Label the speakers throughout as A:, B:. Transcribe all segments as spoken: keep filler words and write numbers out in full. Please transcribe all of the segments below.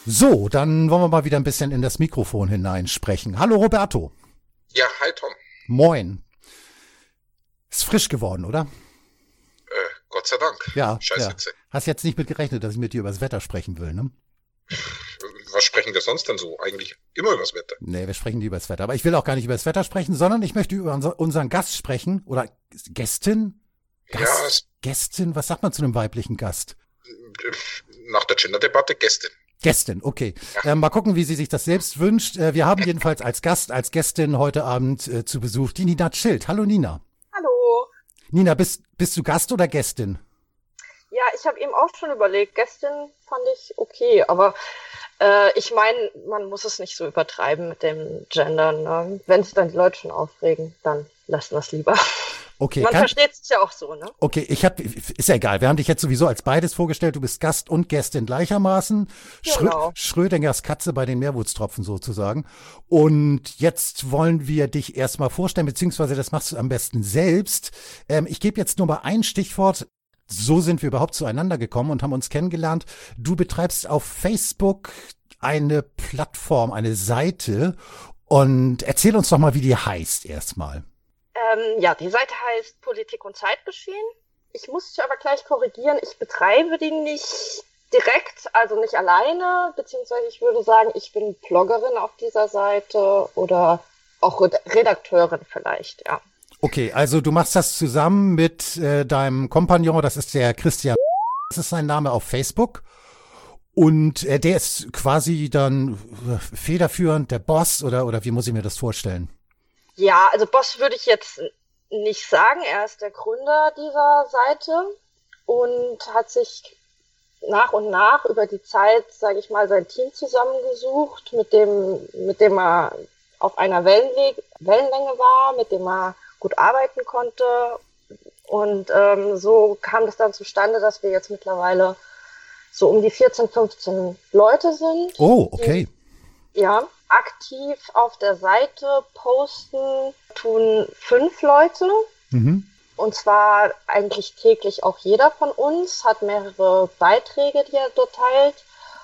A: So, dann wollen wir mal wieder ein bisschen in das Mikrofon hineinsprechen. Hallo Roberto.
B: Ja, hi Tom.
A: Moin. Ist frisch geworden, oder?
B: Äh, Gott sei Dank.
A: Ja,
B: Scheiß
A: ja.
B: Hitze.
A: Hast jetzt nicht mit gerechnet, dass ich mit dir über das Wetter sprechen will, ne?
B: Was sprechen wir sonst denn so? Eigentlich immer übers Wetter.
A: Nee, wir sprechen nie über das Wetter. Aber ich will auch gar nicht über das Wetter sprechen, sondern ich möchte über unser, unseren Gast sprechen. Oder Gästin? Gast,
B: Ja, es,
A: Gästin? Was sagt man zu einem weiblichen Gast?
B: nach der Gender-Debatte Gästin.
A: Gästin, okay.
B: Ja.
A: Äh, mal gucken, wie sie sich das selbst wünscht. Äh, wir haben jedenfalls als Gast, als Gästin heute Abend äh, zu Besuch die Nina Schild. Hallo Nina.
C: Hallo.
A: Nina, bist, bist du Gast oder Gästin?
C: Ja, ich habe eben auch schon überlegt. Gestern fand ich okay, aber äh, ich meine, man muss es nicht so übertreiben mit dem Gendern. Ne? Wenn sich dann die Leute schon aufregen, dann lassen wir es lieber.
A: Okay,
C: Man
A: kann,
C: versteht es ja auch so, ne?
A: okay, ich hab, ist ja egal. Wir haben dich jetzt sowieso als beides vorgestellt. Du bist Gast und Gästin gleichermaßen. Schrö
C: Genau.
A: Schrödingers Katze bei den Meerwurztropfen sozusagen. Und jetzt wollen wir dich erstmal vorstellen, beziehungsweise das machst du am besten selbst. Ähm, ich gebe jetzt nur mal ein Stichwort. So sind wir überhaupt zueinander gekommen und haben uns kennengelernt. Du betreibst auf Facebook eine Plattform, eine Seite. Und erzähl uns doch mal, wie die heißt erstmal.
C: Ähm, ja, die Seite heißt Politik und Zeitgeschehen. Ich muss dich aber gleich korrigieren, ich betreibe die nicht direkt, also nicht alleine, beziehungsweise ich würde sagen, ich bin Bloggerin auf dieser Seite oder auch Redakteurin vielleicht, ja.
A: Okay, also du machst das zusammen mit äh, deinem Kompagnon, das ist der Christian, das ist sein Name auf Facebook. Und äh, der ist quasi dann äh, federführend, der Boss, oder, oder wie muss ich mir das vorstellen?
C: Ja, also Boss würde ich jetzt nicht sagen. Er ist der Gründer dieser Seite und hat sich nach und nach über die Zeit, sage ich mal, sein Team zusammengesucht, mit dem, mit dem er auf einer Wellenweg Wellenlänge war, mit dem er gut arbeiten konnte. Und ähm, so kam das dann zustande, dass wir jetzt mittlerweile so um die vierzehn, fünfzehn Leute sind.
A: Oh, okay.
C: Die, ja. Aktiv auf der Seite posten tun fünf Leute.
A: Mhm.
C: Und zwar eigentlich täglich auch jeder von uns, hat mehrere Beiträge, die er dort teilt.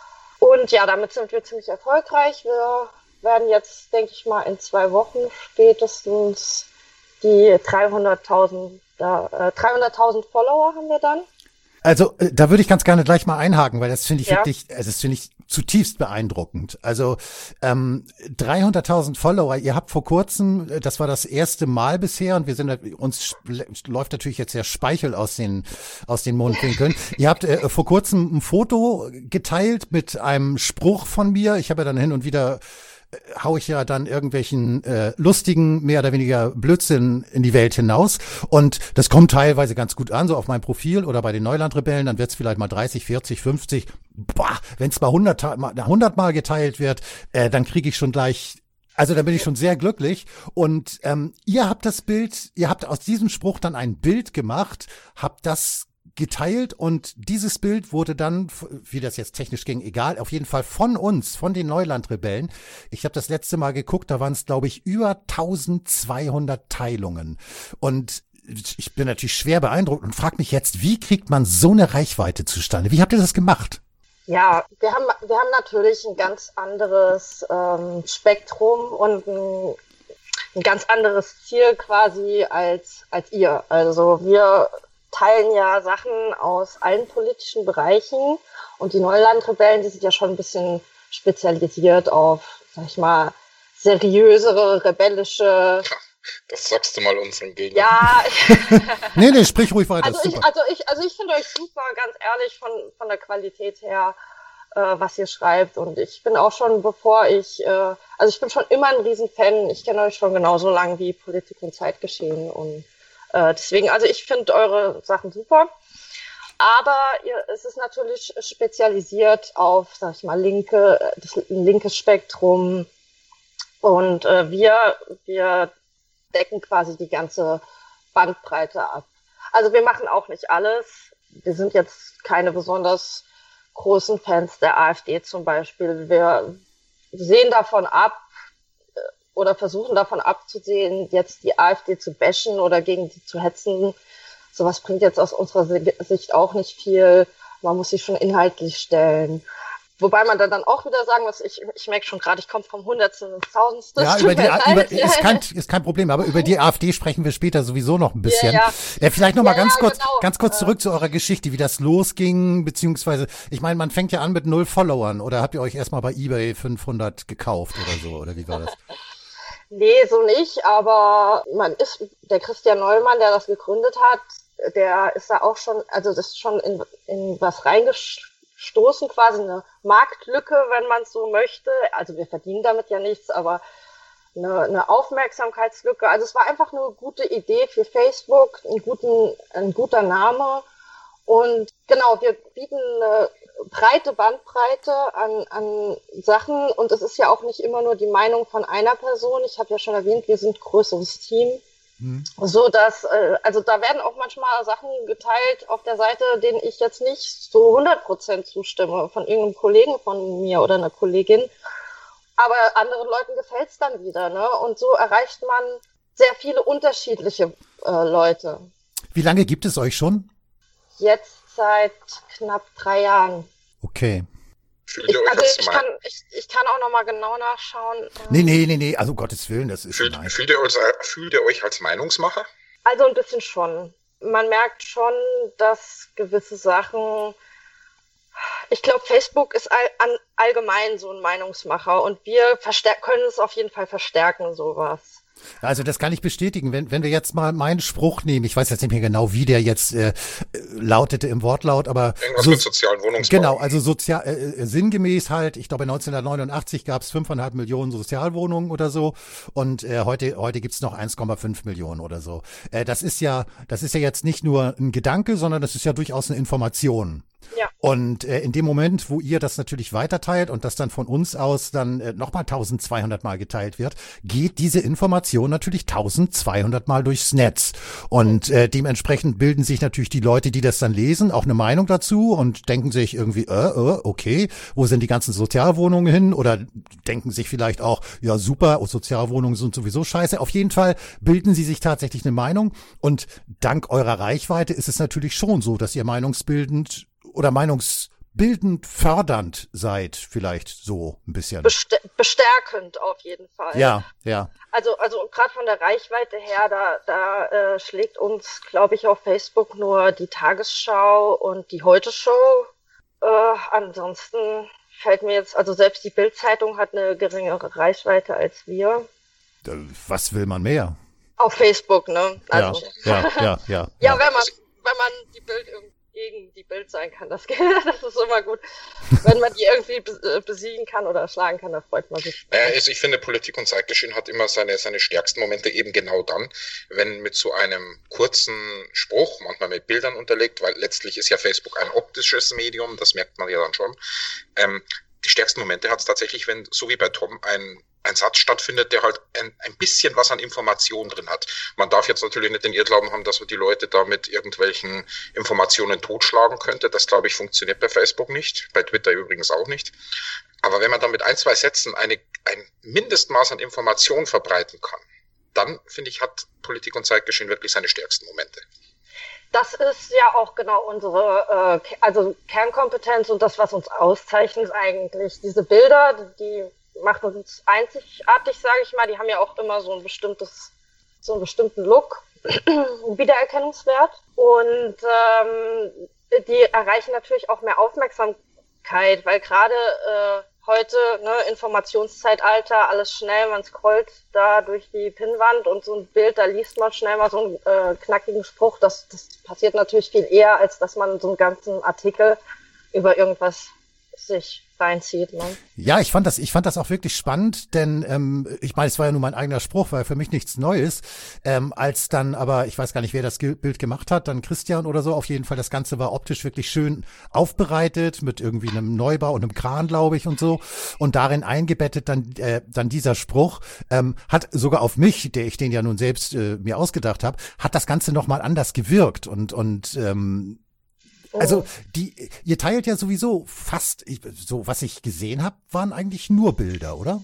C: Und ja, damit sind wir ziemlich erfolgreich. Wir werden jetzt, denke ich mal, in zwei Wochen spätestens die dreihunderttausend, äh, dreihunderttausend Follower haben wir dann.
A: Also äh, da würde ich ganz gerne gleich mal einhaken, weil das finde ich
C: Ja.
A: wirklich, also das finde ich zutiefst beeindruckend. Also ähm, dreihunderttausend Follower, ihr habt vor kurzem, äh, das war das erste Mal bisher und wir sind uns läuft natürlich jetzt der Speichel aus den aus den Mundwinkeln. Ihr habt äh, vor kurzem ein Foto geteilt mit einem Spruch von mir. Ich habe ja dann hin und wieder hau ich ja dann irgendwelchen äh, lustigen, mehr oder weniger Blödsinn in die Welt hinaus. Und das kommt teilweise ganz gut an, so auf meinem Profil oder bei den Neulandrebellen, dann wird's vielleicht mal dreißig, vierzig, fünfzig. Bah, wenn es mal hundert, hundert Mal geteilt wird, äh, dann kriege ich schon gleich, also da bin ich schon sehr glücklich. Und ähm, ihr habt das Bild, ihr habt aus diesem Spruch dann ein Bild gemacht, habt das geteilt und dieses Bild wurde dann, wie das jetzt technisch ging, egal, auf jeden Fall von uns, von den Neulandrebellen. Ich habe das letzte Mal geguckt, da waren es, glaube ich, über eintausendzweihundert Teilungen. Und ich bin natürlich schwer beeindruckt und frage mich jetzt, wie kriegt man so eine Reichweite zustande? Wie habt ihr das gemacht?
C: Ja, wir haben, wir haben natürlich ein ganz anderes ähm, Spektrum und ein, ein ganz anderes Ziel quasi als, als ihr. Also wir teilen ja Sachen aus allen politischen Bereichen und die Neulandrebellen, die sind ja schon ein bisschen spezialisiert auf, sag ich mal, seriösere, rebellische.
B: Das sagst du mal unseren Gegnern.
C: Ja.
A: nee, nee, sprich ruhig weiter.
C: Also ich, also ich, also ich finde euch super, ganz ehrlich, von, von der Qualität her, äh, was ihr schreibt. Und ich bin auch schon, bevor ich, äh, also ich bin schon immer ein Riesenfan. Ich kenne euch schon genauso lang wie Politik und Zeitgeschehen und Äh, deswegen, also ich finde eure Sachen super, aber ihr, es ist natürlich spezialisiert auf, sag ich mal, linke, das linke Spektrum und äh, wir, wir decken quasi die ganze Bandbreite ab. Also wir machen auch nicht alles. Wir sind jetzt keine besonders großen Fans der AfD zum Beispiel. Wir sehen davon ab, oder versuchen davon abzusehen, jetzt die AfD zu bashen oder gegen die zu hetzen. Sowas bringt jetzt aus unserer Sicht auch nicht viel. Man muss sich schon inhaltlich stellen. Wobei man dann, dann auch wieder sagen muss, ich, ich merke schon gerade, ich komme vom Hundertsten ins Tausendste.
A: Ja, über die, über, ist, kein, ist kein Problem, aber über die AfD sprechen wir später sowieso noch ein bisschen. Ja, ja. Äh, vielleicht noch mal ja, ganz ja, kurz, genau. ganz kurz zurück äh, zu eurer Geschichte, wie das losging, beziehungsweise, ich meine, man fängt ja an mit null Followern, oder habt ihr euch erstmal bei eBay fünfhundert gekauft oder so, oder wie war das?
C: Nee, so nicht, aber man ist, der Christian Neumann, der das gegründet hat, der ist da auch schon, also das ist schon in, in was reingesch stoßen, quasi eine Marktlücke, wenn man es so möchte. Also wir verdienen damit ja nichts, aber eine, eine Aufmerksamkeitslücke. Also es war einfach eine gute Idee für Facebook, ein, guten, ein guter Name. Und genau, wir bieten eine breite Bandbreite an, an Sachen. Und es ist ja auch nicht immer nur die Meinung von einer Person. Ich habe ja schon erwähnt, wir sind ein größeres Team. So dass, äh, also da werden auch manchmal Sachen geteilt auf der Seite, denen ich jetzt nicht so hundert Prozent zustimme, von irgendeinem Kollegen von mir oder einer Kollegin. Aber anderen Leuten gefällt's dann wieder, ne? Und so erreicht man sehr viele unterschiedliche äh, Leute.
A: Wie lange gibt es euch schon?
C: Jetzt seit knapp drei Jahren.
A: Okay.
C: Ich, also ich kann, ich, ich kann auch noch mal genau nachschauen.
A: Nee, nee, nee, nee, also um Gottes Willen, das ist
B: fühlt, fühlt, ihr euch, fühlt ihr euch als Meinungsmacher?
C: Also ein bisschen schon. Man merkt schon, dass gewisse Sachen, ich glaube, Facebook ist all, an, allgemein so ein Meinungsmacher und wir können es auf jeden Fall verstärken, sowas.
A: Also das kann ich bestätigen. Wenn, wenn wir jetzt mal meinen Spruch nehmen, ich weiß jetzt nicht mehr genau, wie der jetzt äh, lautete im Wortlaut, aber
B: irgendwas
A: so,
B: mit sozialen Wohnungsbau.
A: Genau, also sozial äh, sinngemäß halt. Ich glaube, neunzehnhundertneunundachtzig gab es fünfeinhalb Millionen Sozialwohnungen oder so und äh, heute heute gibt's noch eins Komma fünf Millionen oder so. Äh, das ist ja das ist ja jetzt nicht nur ein Gedanke, sondern das ist ja durchaus eine Information.
C: Ja.
A: Und äh, in dem Moment, wo ihr das natürlich weiterteilt und das dann von uns aus dann äh, nochmal eintausendzweihundert Mal geteilt wird, geht diese Information natürlich eintausendzweihundert Mal durchs Netz. Und äh, dementsprechend bilden sich natürlich die Leute, die das dann lesen, auch eine Meinung dazu und denken sich irgendwie, äh, äh, okay, wo sind die ganzen Sozialwohnungen hin? Oder denken sich vielleicht auch, ja super, Sozialwohnungen sind sowieso scheiße. Auf jeden Fall bilden sie sich tatsächlich eine Meinung. Und dank eurer Reichweite ist es natürlich schon so, dass ihr meinungsbildend oder meinungsbildend fördernd seid, vielleicht so ein bisschen.
C: Beste- bestärkend auf jeden Fall.
A: Ja, ja.
C: Also, also gerade von der Reichweite her, da, da äh, schlägt uns, glaube ich, auf Facebook nur die Tagesschau und die Heute-Show. Äh, ansonsten fällt mir jetzt, also selbst die Bild-Zeitung hat eine geringere Reichweite als wir.
A: Was will man mehr?
C: Auf Facebook, ne? Also,
A: ja, ja, ja, ja.
C: Ja, ja, wenn man, wenn man die Bild irgendwie gegen die Bild sein kann, das, das ist immer gut. Wenn man die irgendwie besiegen kann oder schlagen kann, da freut man sich.
B: Naja, also ich finde, Politik und Zeitgeschehen hat immer seine, seine stärksten Momente eben genau dann, wenn mit so einem kurzen Spruch, manchmal mit Bildern unterlegt, weil letztlich ist ja Facebook ein optisches Medium, das merkt man ja dann schon. Ähm, die stärksten Momente hat es tatsächlich, wenn, so wie bei Tom, ein ein Satz stattfindet, der halt ein, ein bisschen was an Information drin hat. Man darf jetzt natürlich nicht den Irrglauben haben, dass man die Leute da mit irgendwelchen Informationen totschlagen könnte. Das, glaube ich, funktioniert bei Facebook nicht, bei Twitter übrigens auch nicht. Aber wenn man dann mit ein, zwei Sätzen eine, ein Mindestmaß an Information verbreiten kann, dann, finde ich, hat Politik und Zeitgeschehen wirklich seine stärksten Momente.
C: Das ist ja auch genau unsere äh, also Kernkompetenz und das, was uns auszeichnet eigentlich. Diese Bilder, die macht uns einzigartig, sage ich mal. Die haben ja auch immer so ein bestimmtes, so einen bestimmten Look, Wiedererkennungswert. Und ähm, die erreichen natürlich auch mehr Aufmerksamkeit, weil gerade äh, heute, ne, Informationszeitalter, alles schnell, man scrollt da durch die Pinnwand und so ein Bild, da liest man schnell mal so einen äh, knackigen Spruch. Das, das passiert natürlich viel eher, als dass man so einen ganzen Artikel über irgendwas sich reinzieht. Ne?
A: Ja, ich fand das, ich fand das auch wirklich spannend, denn ähm, ich meine, es war ja nur mein eigener Spruch, war für mich nichts Neues. Ähm, als dann, aber ich weiß gar nicht, wer das Bild gemacht hat, dann Christian oder so. Auf jeden Fall, das Ganze war optisch wirklich schön aufbereitet mit irgendwie einem Neubau und einem Kran, glaube ich, und so. Und darin eingebettet dann äh, dann dieser Spruch ähm, hat sogar auf mich, der ich den ja nun selbst äh, mir ausgedacht habe, hat das Ganze noch mal anders gewirkt und und ähm, Also die, ihr teilt ja sowieso fast, so was ich gesehen habe, waren eigentlich nur Bilder, oder?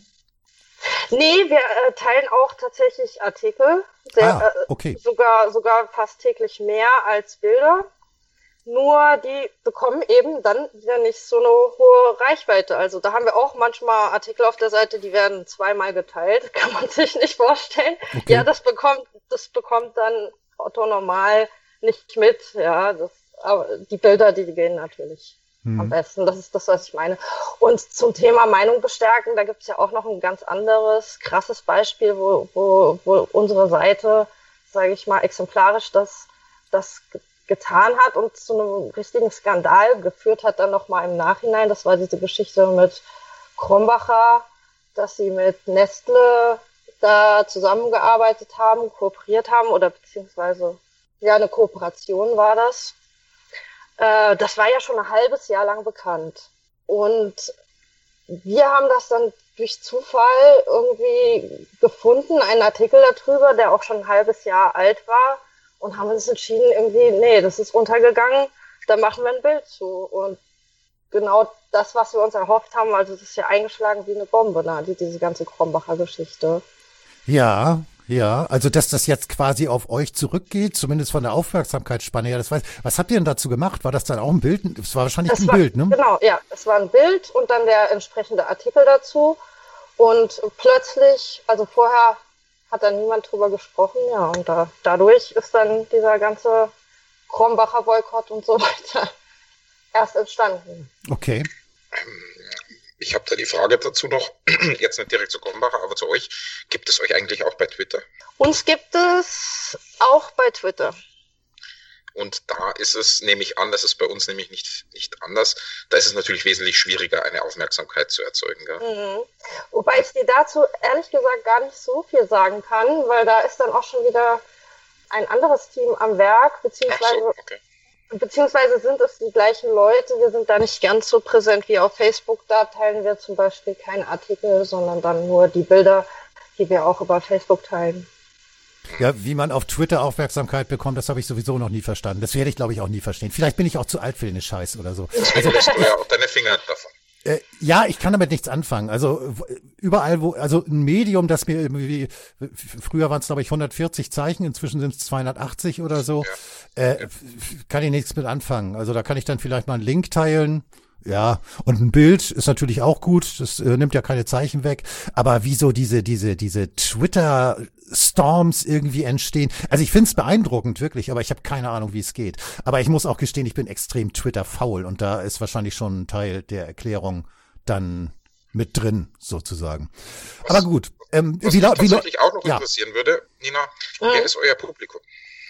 C: Nee, wir äh, teilen auch tatsächlich Artikel, sehr,
A: ah, okay.
C: äh, sogar sogar fast täglich mehr als Bilder. Nur die bekommen eben dann wieder nicht so eine hohe Reichweite. Also da haben wir auch manchmal Artikel auf der Seite, die werden zweimal geteilt, kann man sich nicht vorstellen. Okay. Ja, das bekommt, das bekommt dann Otto Normal nicht mit. Ja, das, aber die Bilder, die, die gehen natürlich hm. am besten. Das ist das, was ich meine. Und zum Thema Meinung bestärken, da gibt es ja auch noch ein ganz anderes, krasses Beispiel, wo, wo, wo unsere Seite, sage ich mal, exemplarisch das, das getan hat und zu einem richtigen Skandal geführt hat dann nochmal im Nachhinein. Das war diese Geschichte mit Krombacher, dass sie mit Nestle da zusammengearbeitet haben, kooperiert haben oder beziehungsweise, ja, eine Kooperation war das. Äh, das war ja schon ein halbes Jahr lang bekannt. Und wir haben das dann durch Zufall irgendwie gefunden, einen Artikel darüber, der auch schon ein halbes Jahr alt war. Und haben uns entschieden, irgendwie, nee, das ist untergegangen, da machen wir ein Bild zu. Und genau das, was wir uns erhofft haben, also das ist ja eingeschlagen wie eine Bombe, ne? die, diese ganze Krombacher Geschichte.
A: Ja, ja, also dass das jetzt quasi auf euch zurückgeht, zumindest von der Aufmerksamkeitsspanne her, das weiß. Was habt ihr denn dazu gemacht? War das dann auch ein Bild? Es war wahrscheinlich es ein
C: war,
A: Bild, ne?
C: Genau, ja, es war ein Bild und dann der entsprechende Artikel dazu. Und plötzlich, also vorher hat da niemand drüber gesprochen, ja, und da, dadurch ist dann dieser ganze Krombacher Boykott und so weiter erst entstanden.
A: Okay.
B: Ich habe da die Frage dazu noch, jetzt nicht direkt zu Krombacher, aber zu euch. Gibt es euch eigentlich auch bei Twitter?
C: Uns gibt es auch bei Twitter.
B: Und da ist es, nehme ich an, das ist bei uns nämlich nicht, nicht anders. Da ist es natürlich wesentlich schwieriger, eine Aufmerksamkeit zu erzeugen. Gell?
C: Mhm. Wobei ich dir dazu ehrlich gesagt gar nicht so viel sagen kann, weil da ist dann auch schon wieder ein anderes Team am Werk, beziehungsweise,
B: so, okay.
C: beziehungsweise sind es die gleichen Leute. Wir sind da nicht ganz so präsent wie auf Facebook. Da teilen wir zum Beispiel keine Artikel, sondern dann nur die Bilder, die wir auch über Facebook teilen.
A: Ja, wie man auf Twitter Aufmerksamkeit bekommt, das habe ich sowieso noch nie verstanden. Das werde ich, glaube ich, auch nie verstehen. Vielleicht bin ich auch zu alt für den Scheiß oder so.
B: Also lässt du ja auch deine Finger davon.
A: Äh, ja, ich kann damit nichts anfangen. Also überall, wo, also ein Medium, das mir irgendwie, früher waren es, glaube ich, hundertvierzig Zeichen, inzwischen sind es zweihundertachtzig oder so, ja. Äh, ja. Kann ich nichts mit anfangen. Also da kann ich dann vielleicht mal einen Link teilen. Ja, und ein Bild ist natürlich auch gut, das äh, nimmt ja keine Zeichen weg, aber wieso diese diese diese Twitter-Storms irgendwie entstehen, also ich finde es beeindruckend, wirklich, aber ich habe keine Ahnung, wie es geht. Aber ich muss auch gestehen, ich bin extrem Twitter-faul und da ist wahrscheinlich schon ein Teil der Erklärung dann mit drin, sozusagen. Was, aber gut. Ähm,
B: was
A: wie,
B: mich
A: wie,
B: tatsächlich auch noch
A: ja.
B: interessieren würde, Nina, mhm. wer ist euer Publikum?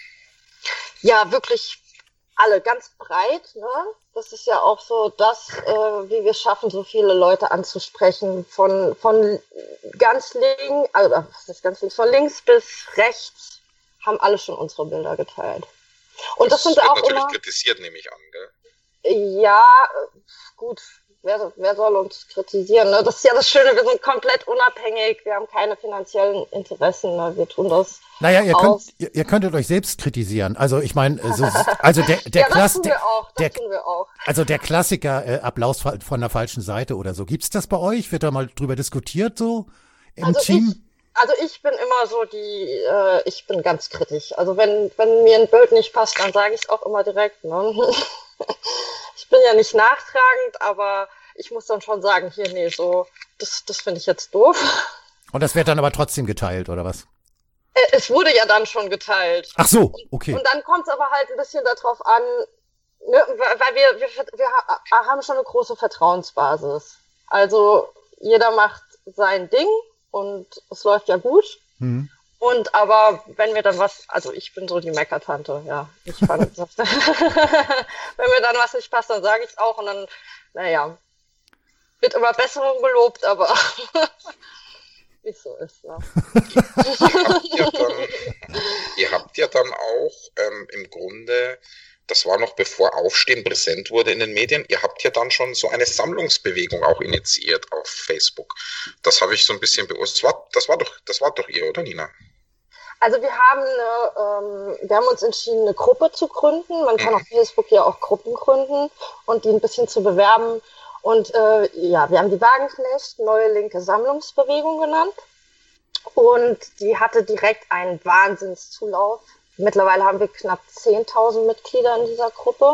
C: Ja, wirklich alle, ganz breit, ne? Das ist ja auch so das, äh, wie wir es schaffen, so viele Leute anzusprechen, von von ganz links, also was ist ganz links, von links bis rechts haben alle schon unsere Bilder geteilt. Und das, das sind
B: wird
C: auch
B: natürlich
C: immer
B: kritisiert, nehme ich an, gell?
C: Ja, gut. Wer, wer soll uns kritisieren? Ne? Das ist ja das Schöne, wir sind komplett unabhängig, wir haben keine finanziellen Interessen, ne? Wir tun das.
A: Naja, ihr, könnt, ihr, ihr könntet euch selbst kritisieren. Also ich meine, so, also der, der
C: ja, das tun wir auch, das
A: der,
C: tun wir auch.
A: Also der Klassiker, äh, Applaus von der falschen Seite oder so. Gibt's das bei euch? Wird da mal drüber diskutiert so im
C: also
A: Team?
C: Ich, also ich bin immer so die, äh, ich bin ganz kritisch. Also wenn wenn mir ein Bild nicht passt, dann sage ich es auch immer direkt. Ne? Ich bin ja nicht nachtragend, aber ich muss dann schon sagen, hier, nee, so, das, das finde ich jetzt doof.
A: Und das wird dann aber trotzdem geteilt, oder was?
C: Äh, es wurde ja dann schon geteilt.
A: Ach so, okay.
C: Und, und dann kommt es aber halt ein bisschen darauf an, ne, weil wir, wir, wir haben schon eine große Vertrauensbasis. Also jeder macht sein Ding und es läuft ja gut. Mhm. Und aber wenn mir dann was, also ich bin so die Meckertante, ja. Ich fand, wenn mir dann was nicht passt, dann sage ich es auch und dann, naja, wird immer Besserung gelobt, aber wie es so ist, ne?
B: ihr, habt ja dann, ihr habt ja dann auch ähm, im Grunde, das war noch bevor Aufstehen präsent wurde in den Medien, ihr habt ja dann schon so eine Sammlungsbewegung auch initiiert auf Facebook. Das habe ich so ein bisschen beurteilt. Das war, das war doch, das war doch ihr, oder Nina?
C: Also wir haben eine, ähm, wir haben uns entschieden, eine Gruppe zu gründen. Man kann mhm. auf Facebook ja auch Gruppen gründen und die ein bisschen zu bewerben. Und äh, ja, wir haben die Wagenknecht Neue Linke Sammlungsbewegung genannt. Und die hatte direkt einen Wahnsinnszulauf. Mittlerweile haben wir knapp zehntausend Mitglieder in dieser Gruppe.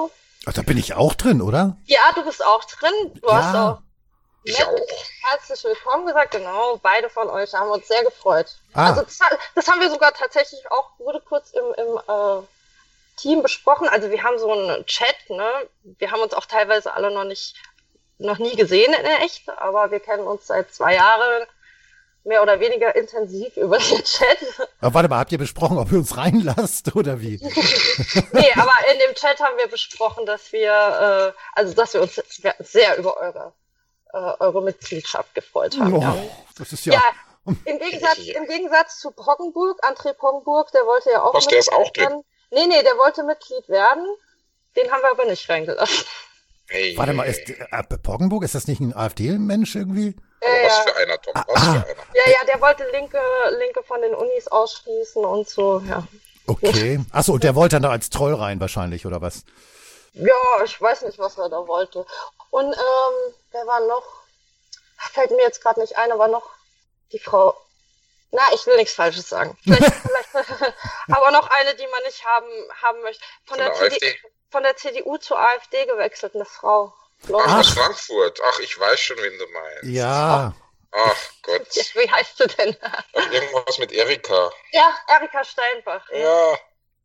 A: Ach, da bin ich auch drin, oder?
C: Ja, du bist auch drin. Du
A: ja.
C: hast auch
B: Ich auch.
C: herzlich willkommen gesagt. Genau, beide von euch haben uns sehr gefreut.
A: Ah.
C: Also das, das haben wir sogar tatsächlich auch, wurde kurz im, im äh, Team besprochen. Also wir haben so einen Chat, ne? Wir haben uns auch teilweise alle noch nicht, noch nie gesehen in echt, aber wir kennen uns seit zwei Jahren mehr oder weniger intensiv über den Chat.
A: Aber warte mal, habt ihr besprochen, ob ihr uns reinlasst oder wie?
C: Nee, aber in dem Chat haben wir besprochen, dass wir, äh, also dass wir uns sehr über eure, äh, eure Mitgliedschaft gefreut haben.
A: Oh,
C: ja.
A: Das ist ja...
C: ja im, Gegensatz, Im Gegensatz zu Poggenburg, André Poggenburg, der wollte ja auch
B: Was, der ist auch drin?
C: werden. Nee, nee, der wollte Mitglied werden. Den haben wir aber nicht reingelassen.
B: Hey,
A: Warte mal, ist äh, Poggenburg, ist das nicht ein AfD-Mensch irgendwie?
C: Ja,
B: was
C: ja.
B: für einer, Tom, was
A: Ah.
B: für einer.
C: Ja, ja, der wollte Linke, Linke von den Unis ausschließen und so, ja.
A: Okay. Achso, und der wollte dann da als Troll rein wahrscheinlich, oder was?
C: Ja, ich weiß nicht, was er da wollte. Und ähm, wer war noch? Fällt mir jetzt gerade nicht ein, aber noch die Frau. Na, ich will nichts Falsches sagen. Vielleicht, vielleicht aber noch eine, die man nicht haben haben möchte. Von,
B: Von
C: der,
B: der
C: C D,
B: AfD?
C: von der C D U zur AfD gewechselt, eine Frau.
B: Ach, aus
A: Ach.
B: Frankfurt. Ach, ich weiß schon, wen du meinst.
A: Ja.
B: Ach Gott.
C: Ja, wie heißt sie denn?
B: Ach, irgendwas mit Erika.
C: Ja, Erika Steinbach.
B: Ja.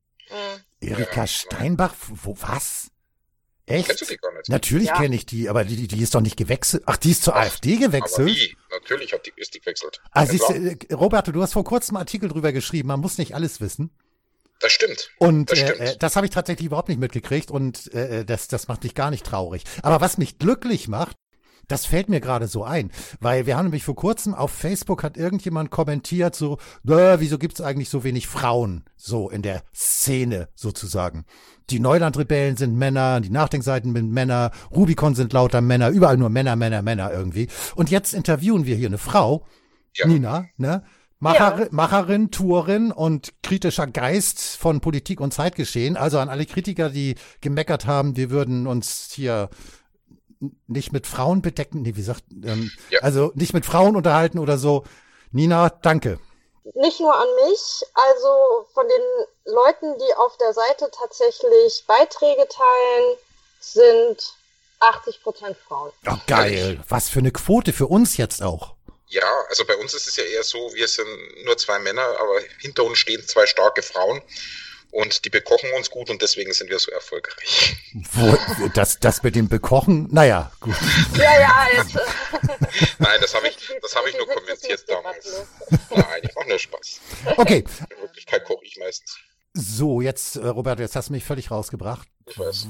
C: Mhm.
A: Erika
B: Ja.
A: Steinbach, wo, was? Echt?
B: Kennst du die gar nicht?
A: Natürlich
C: Ja.
A: kenne ich die, aber die, die ist doch nicht gewechselt. Ach, die ist zur
B: Ach,
A: AfD
B: Aber
A: gewechselt?
B: wie? Natürlich hat die, ist die gewechselt.
A: Ah,
B: Ja,
A: siehst
B: klar.
A: du, äh, Roberto, du hast vor kurzem einen Artikel drüber geschrieben, man muss nicht alles wissen.
B: Das stimmt.
A: Und
B: Das
A: äh,
B: stimmt.
A: äh, das habe ich tatsächlich überhaupt nicht mitgekriegt und äh, das, das macht mich gar nicht traurig. Aber was mich glücklich macht, das fällt mir gerade so ein, weil wir haben nämlich vor kurzem auf Facebook hat irgendjemand kommentiert so, äh, wieso gibt's eigentlich so wenig Frauen so in der Szene sozusagen. Die Neuland-Rebellen sind Männer, die Nachdenkseiten sind Männer, Rubicon sind lauter Männer, überall nur Männer, Männer, Männer irgendwie. Und jetzt interviewen wir hier eine Frau,
B: Ja.
A: Nina, ne? Macherin, Macherin, Tourin und kritischer Geist von Politik und Zeitgeschehen. Also an alle Kritiker, die gemeckert haben, wir würden uns hier nicht mit Frauen bedecken. Nee, wie sagt, ähm,
B: Ja.
A: also nicht mit Frauen unterhalten oder so. Nina, danke.
C: Nicht nur an mich, also von den Leuten, die auf der Seite tatsächlich Beiträge teilen, sind achtzig Prozent Frauen.
A: Oh, geil. Was für eine Quote für uns jetzt auch.
B: Ja, also bei uns ist es ja eher so, wir sind nur zwei Männer, aber hinter uns stehen zwei starke Frauen und die bekochen uns gut und deswegen sind wir so erfolgreich.
A: Wo, das, das mit dem Bekochen, naja, gut.
C: Ja, ja, jetzt. äh,
B: Nein, das habe ich, das habe ich nur kommentiert damals. Nein, ich mache nur Spaß.
A: Okay,
B: In Wirklichkeit koche ich meistens.
A: so, jetzt, äh, Roberto, jetzt hast du mich völlig rausgebracht.
B: Ich weiß.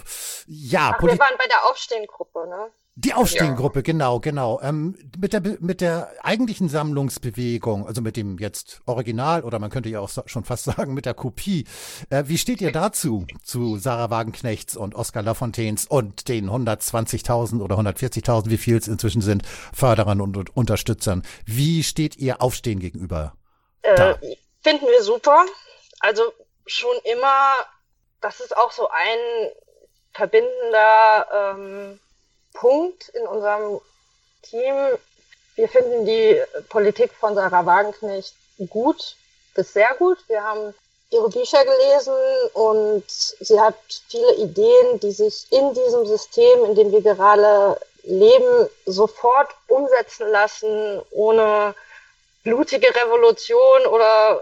A: Ja,
C: Ach,
A: Poli
C: wir waren bei der Aufstehengruppe, ne?
A: die Aufstehengruppe, genau, genau. Ähm, mit der mit der eigentlichen Sammlungsbewegung, also mit dem jetzt Original oder man könnte ja auch so, schon fast sagen mit der Kopie. Äh, wie steht ihr dazu, zu Sarah Wagenknechts und Oskar Lafontaines und den hundertzwanzigtausend oder hundertvierzigtausend, wie viel es inzwischen sind, Förderern und, und Unterstützern? Wie steht ihr Aufstehen gegenüber? Da.
C: Äh, finden wir super. Also schon immer, das ist auch so ein verbindender ähm, Punkt in unserem Team. Wir finden die Politik von Sarah Wagenknecht gut bis sehr gut. Wir haben ihre Bücher gelesen und sie hat viele Ideen, die sich in diesem System, in dem wir gerade leben, sofort umsetzen lassen, ohne blutige Revolution oder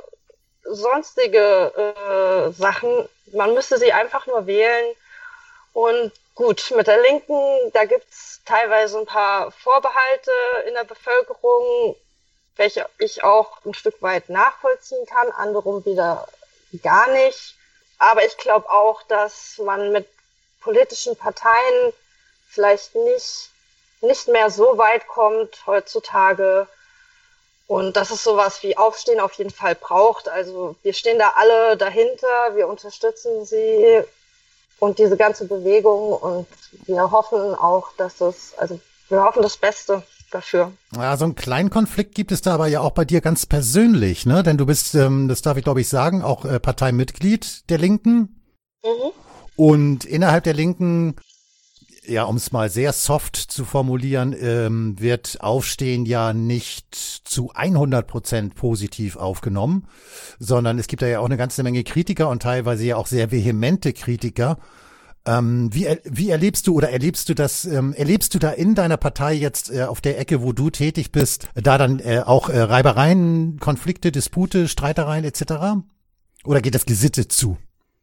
C: sonstige äh, Sachen. Man müsste sie einfach nur wählen. Und gut, mit der Linken, da gibt's teilweise ein paar Vorbehalte in der Bevölkerung, welche ich auch ein Stück weit nachvollziehen kann, anderem wieder gar nicht. Aber ich glaube auch, dass man mit politischen Parteien vielleicht nicht, nicht mehr so weit kommt heutzutage. Und dass es sowas wie Aufstehen auf jeden Fall braucht. Also wir stehen da alle dahinter, wir unterstützen sie und diese ganze Bewegung und wir hoffen auch, dass es, also wir hoffen das Beste dafür.
A: Ja, so einen kleinen Konflikt gibt es da aber ja auch bei dir ganz persönlich, ne? Denn du bist, ähm, das darf ich glaube ich sagen, auch äh, Parteimitglied der Linken.
C: Mhm.
A: Und innerhalb der Linken, ja, um es mal sehr soft zu formulieren, ähm, wird Aufstehen ja nicht zu hundert Prozent positiv aufgenommen, sondern es gibt da ja auch eine ganze Menge Kritiker und teilweise ja auch sehr vehemente Kritiker. Ähm, wie, er- wie erlebst du oder erlebst du das, ähm, erlebst du da in deiner Partei jetzt äh, auf der Ecke, wo du tätig bist, da dann äh, auch äh, Reibereien, Konflikte, Dispute, Streitereien et cetera? Oder geht das gesittet zu?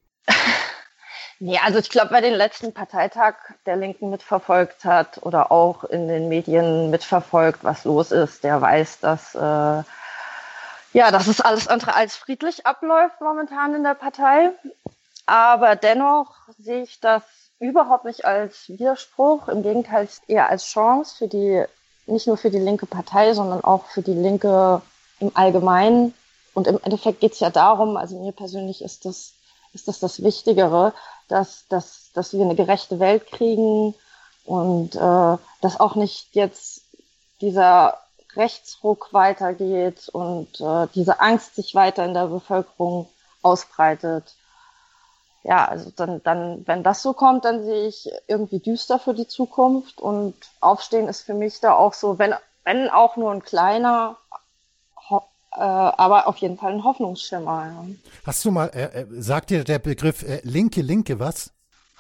C: Nee, also ich glaube, wer den letzten Parteitag der Linken mitverfolgt hat oder auch in den Medien mitverfolgt, was los ist, der weiß, dass äh, ja, dass es alles andere als friedlich abläuft momentan in der Partei. Aber dennoch sehe ich das überhaupt nicht als Widerspruch, im Gegenteil eher als Chance für die, nicht nur für die linke Partei, sondern auch für die Linke im Allgemeinen. Und im Endeffekt geht es ja darum, also mir persönlich ist das, ist das das Wichtigere, dass, dass, dass wir eine gerechte Welt kriegen und äh, dass auch nicht jetzt dieser Rechtsruck weitergeht und äh, diese Angst sich weiter in der Bevölkerung ausbreitet. Ja, also dann, dann, wenn das so kommt, dann sehe ich irgendwie düster für die Zukunft und Aufstehen ist für mich da auch so, wenn, wenn auch nur ein kleiner, ho- äh, aber auf jeden Fall ein Hoffnungsschimmer. Ja.
A: Hast du mal, äh, äh, sagt dir der Begriff äh, Linke, Linke was?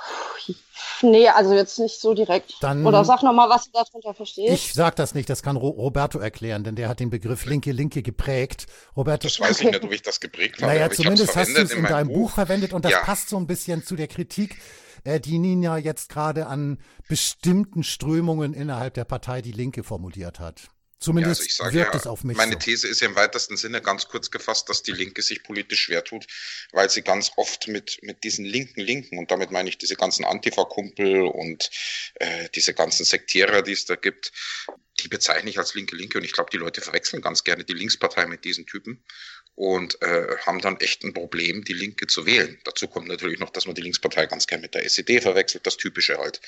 C: Nee, also jetzt nicht so direkt.
A: Dann-
C: Oder sag nochmal, was du darunter verstehst.
A: Ich sag das nicht, das kann Ro Roberto erklären, denn der hat den Begriff Linke, Linke geprägt. Roberto,
B: Das weiß ich nicht, ob ich das geprägt habe,
A: naja,
B: aber ich habe es
A: zumindest hast du
B: verwendet
A: es
B: in
A: in
B: meinem
A: deinem Buch
B: Buch.
A: verwendet und das
B: Ja.
A: passt so ein bisschen zu der Kritik, äh, die Nina jetzt gerade an bestimmten Strömungen innerhalb der Partei Die Linke formuliert hat.
B: Ja,
A: Zumindest
B: also ich sage
A: wirkt
B: ja,
A: es auf mich
B: meine
A: so.
B: These ist ja im weitesten Sinne ganz kurz gefasst, dass die Linke sich politisch schwer tut, weil sie ganz oft mit, mit diesen linken Linken, und damit meine ich diese ganzen Antifa-Kumpel und äh, diese ganzen Sektärer, die es da gibt, die bezeichne ich als linke Linke und ich glaube, die Leute verwechseln ganz gerne die Linkspartei mit diesen Typen und äh, haben dann echt ein Problem, die Linke zu wählen. Dazu kommt natürlich noch, dass man die Linkspartei ganz gerne mit der S E D verwechselt, das Typische halt.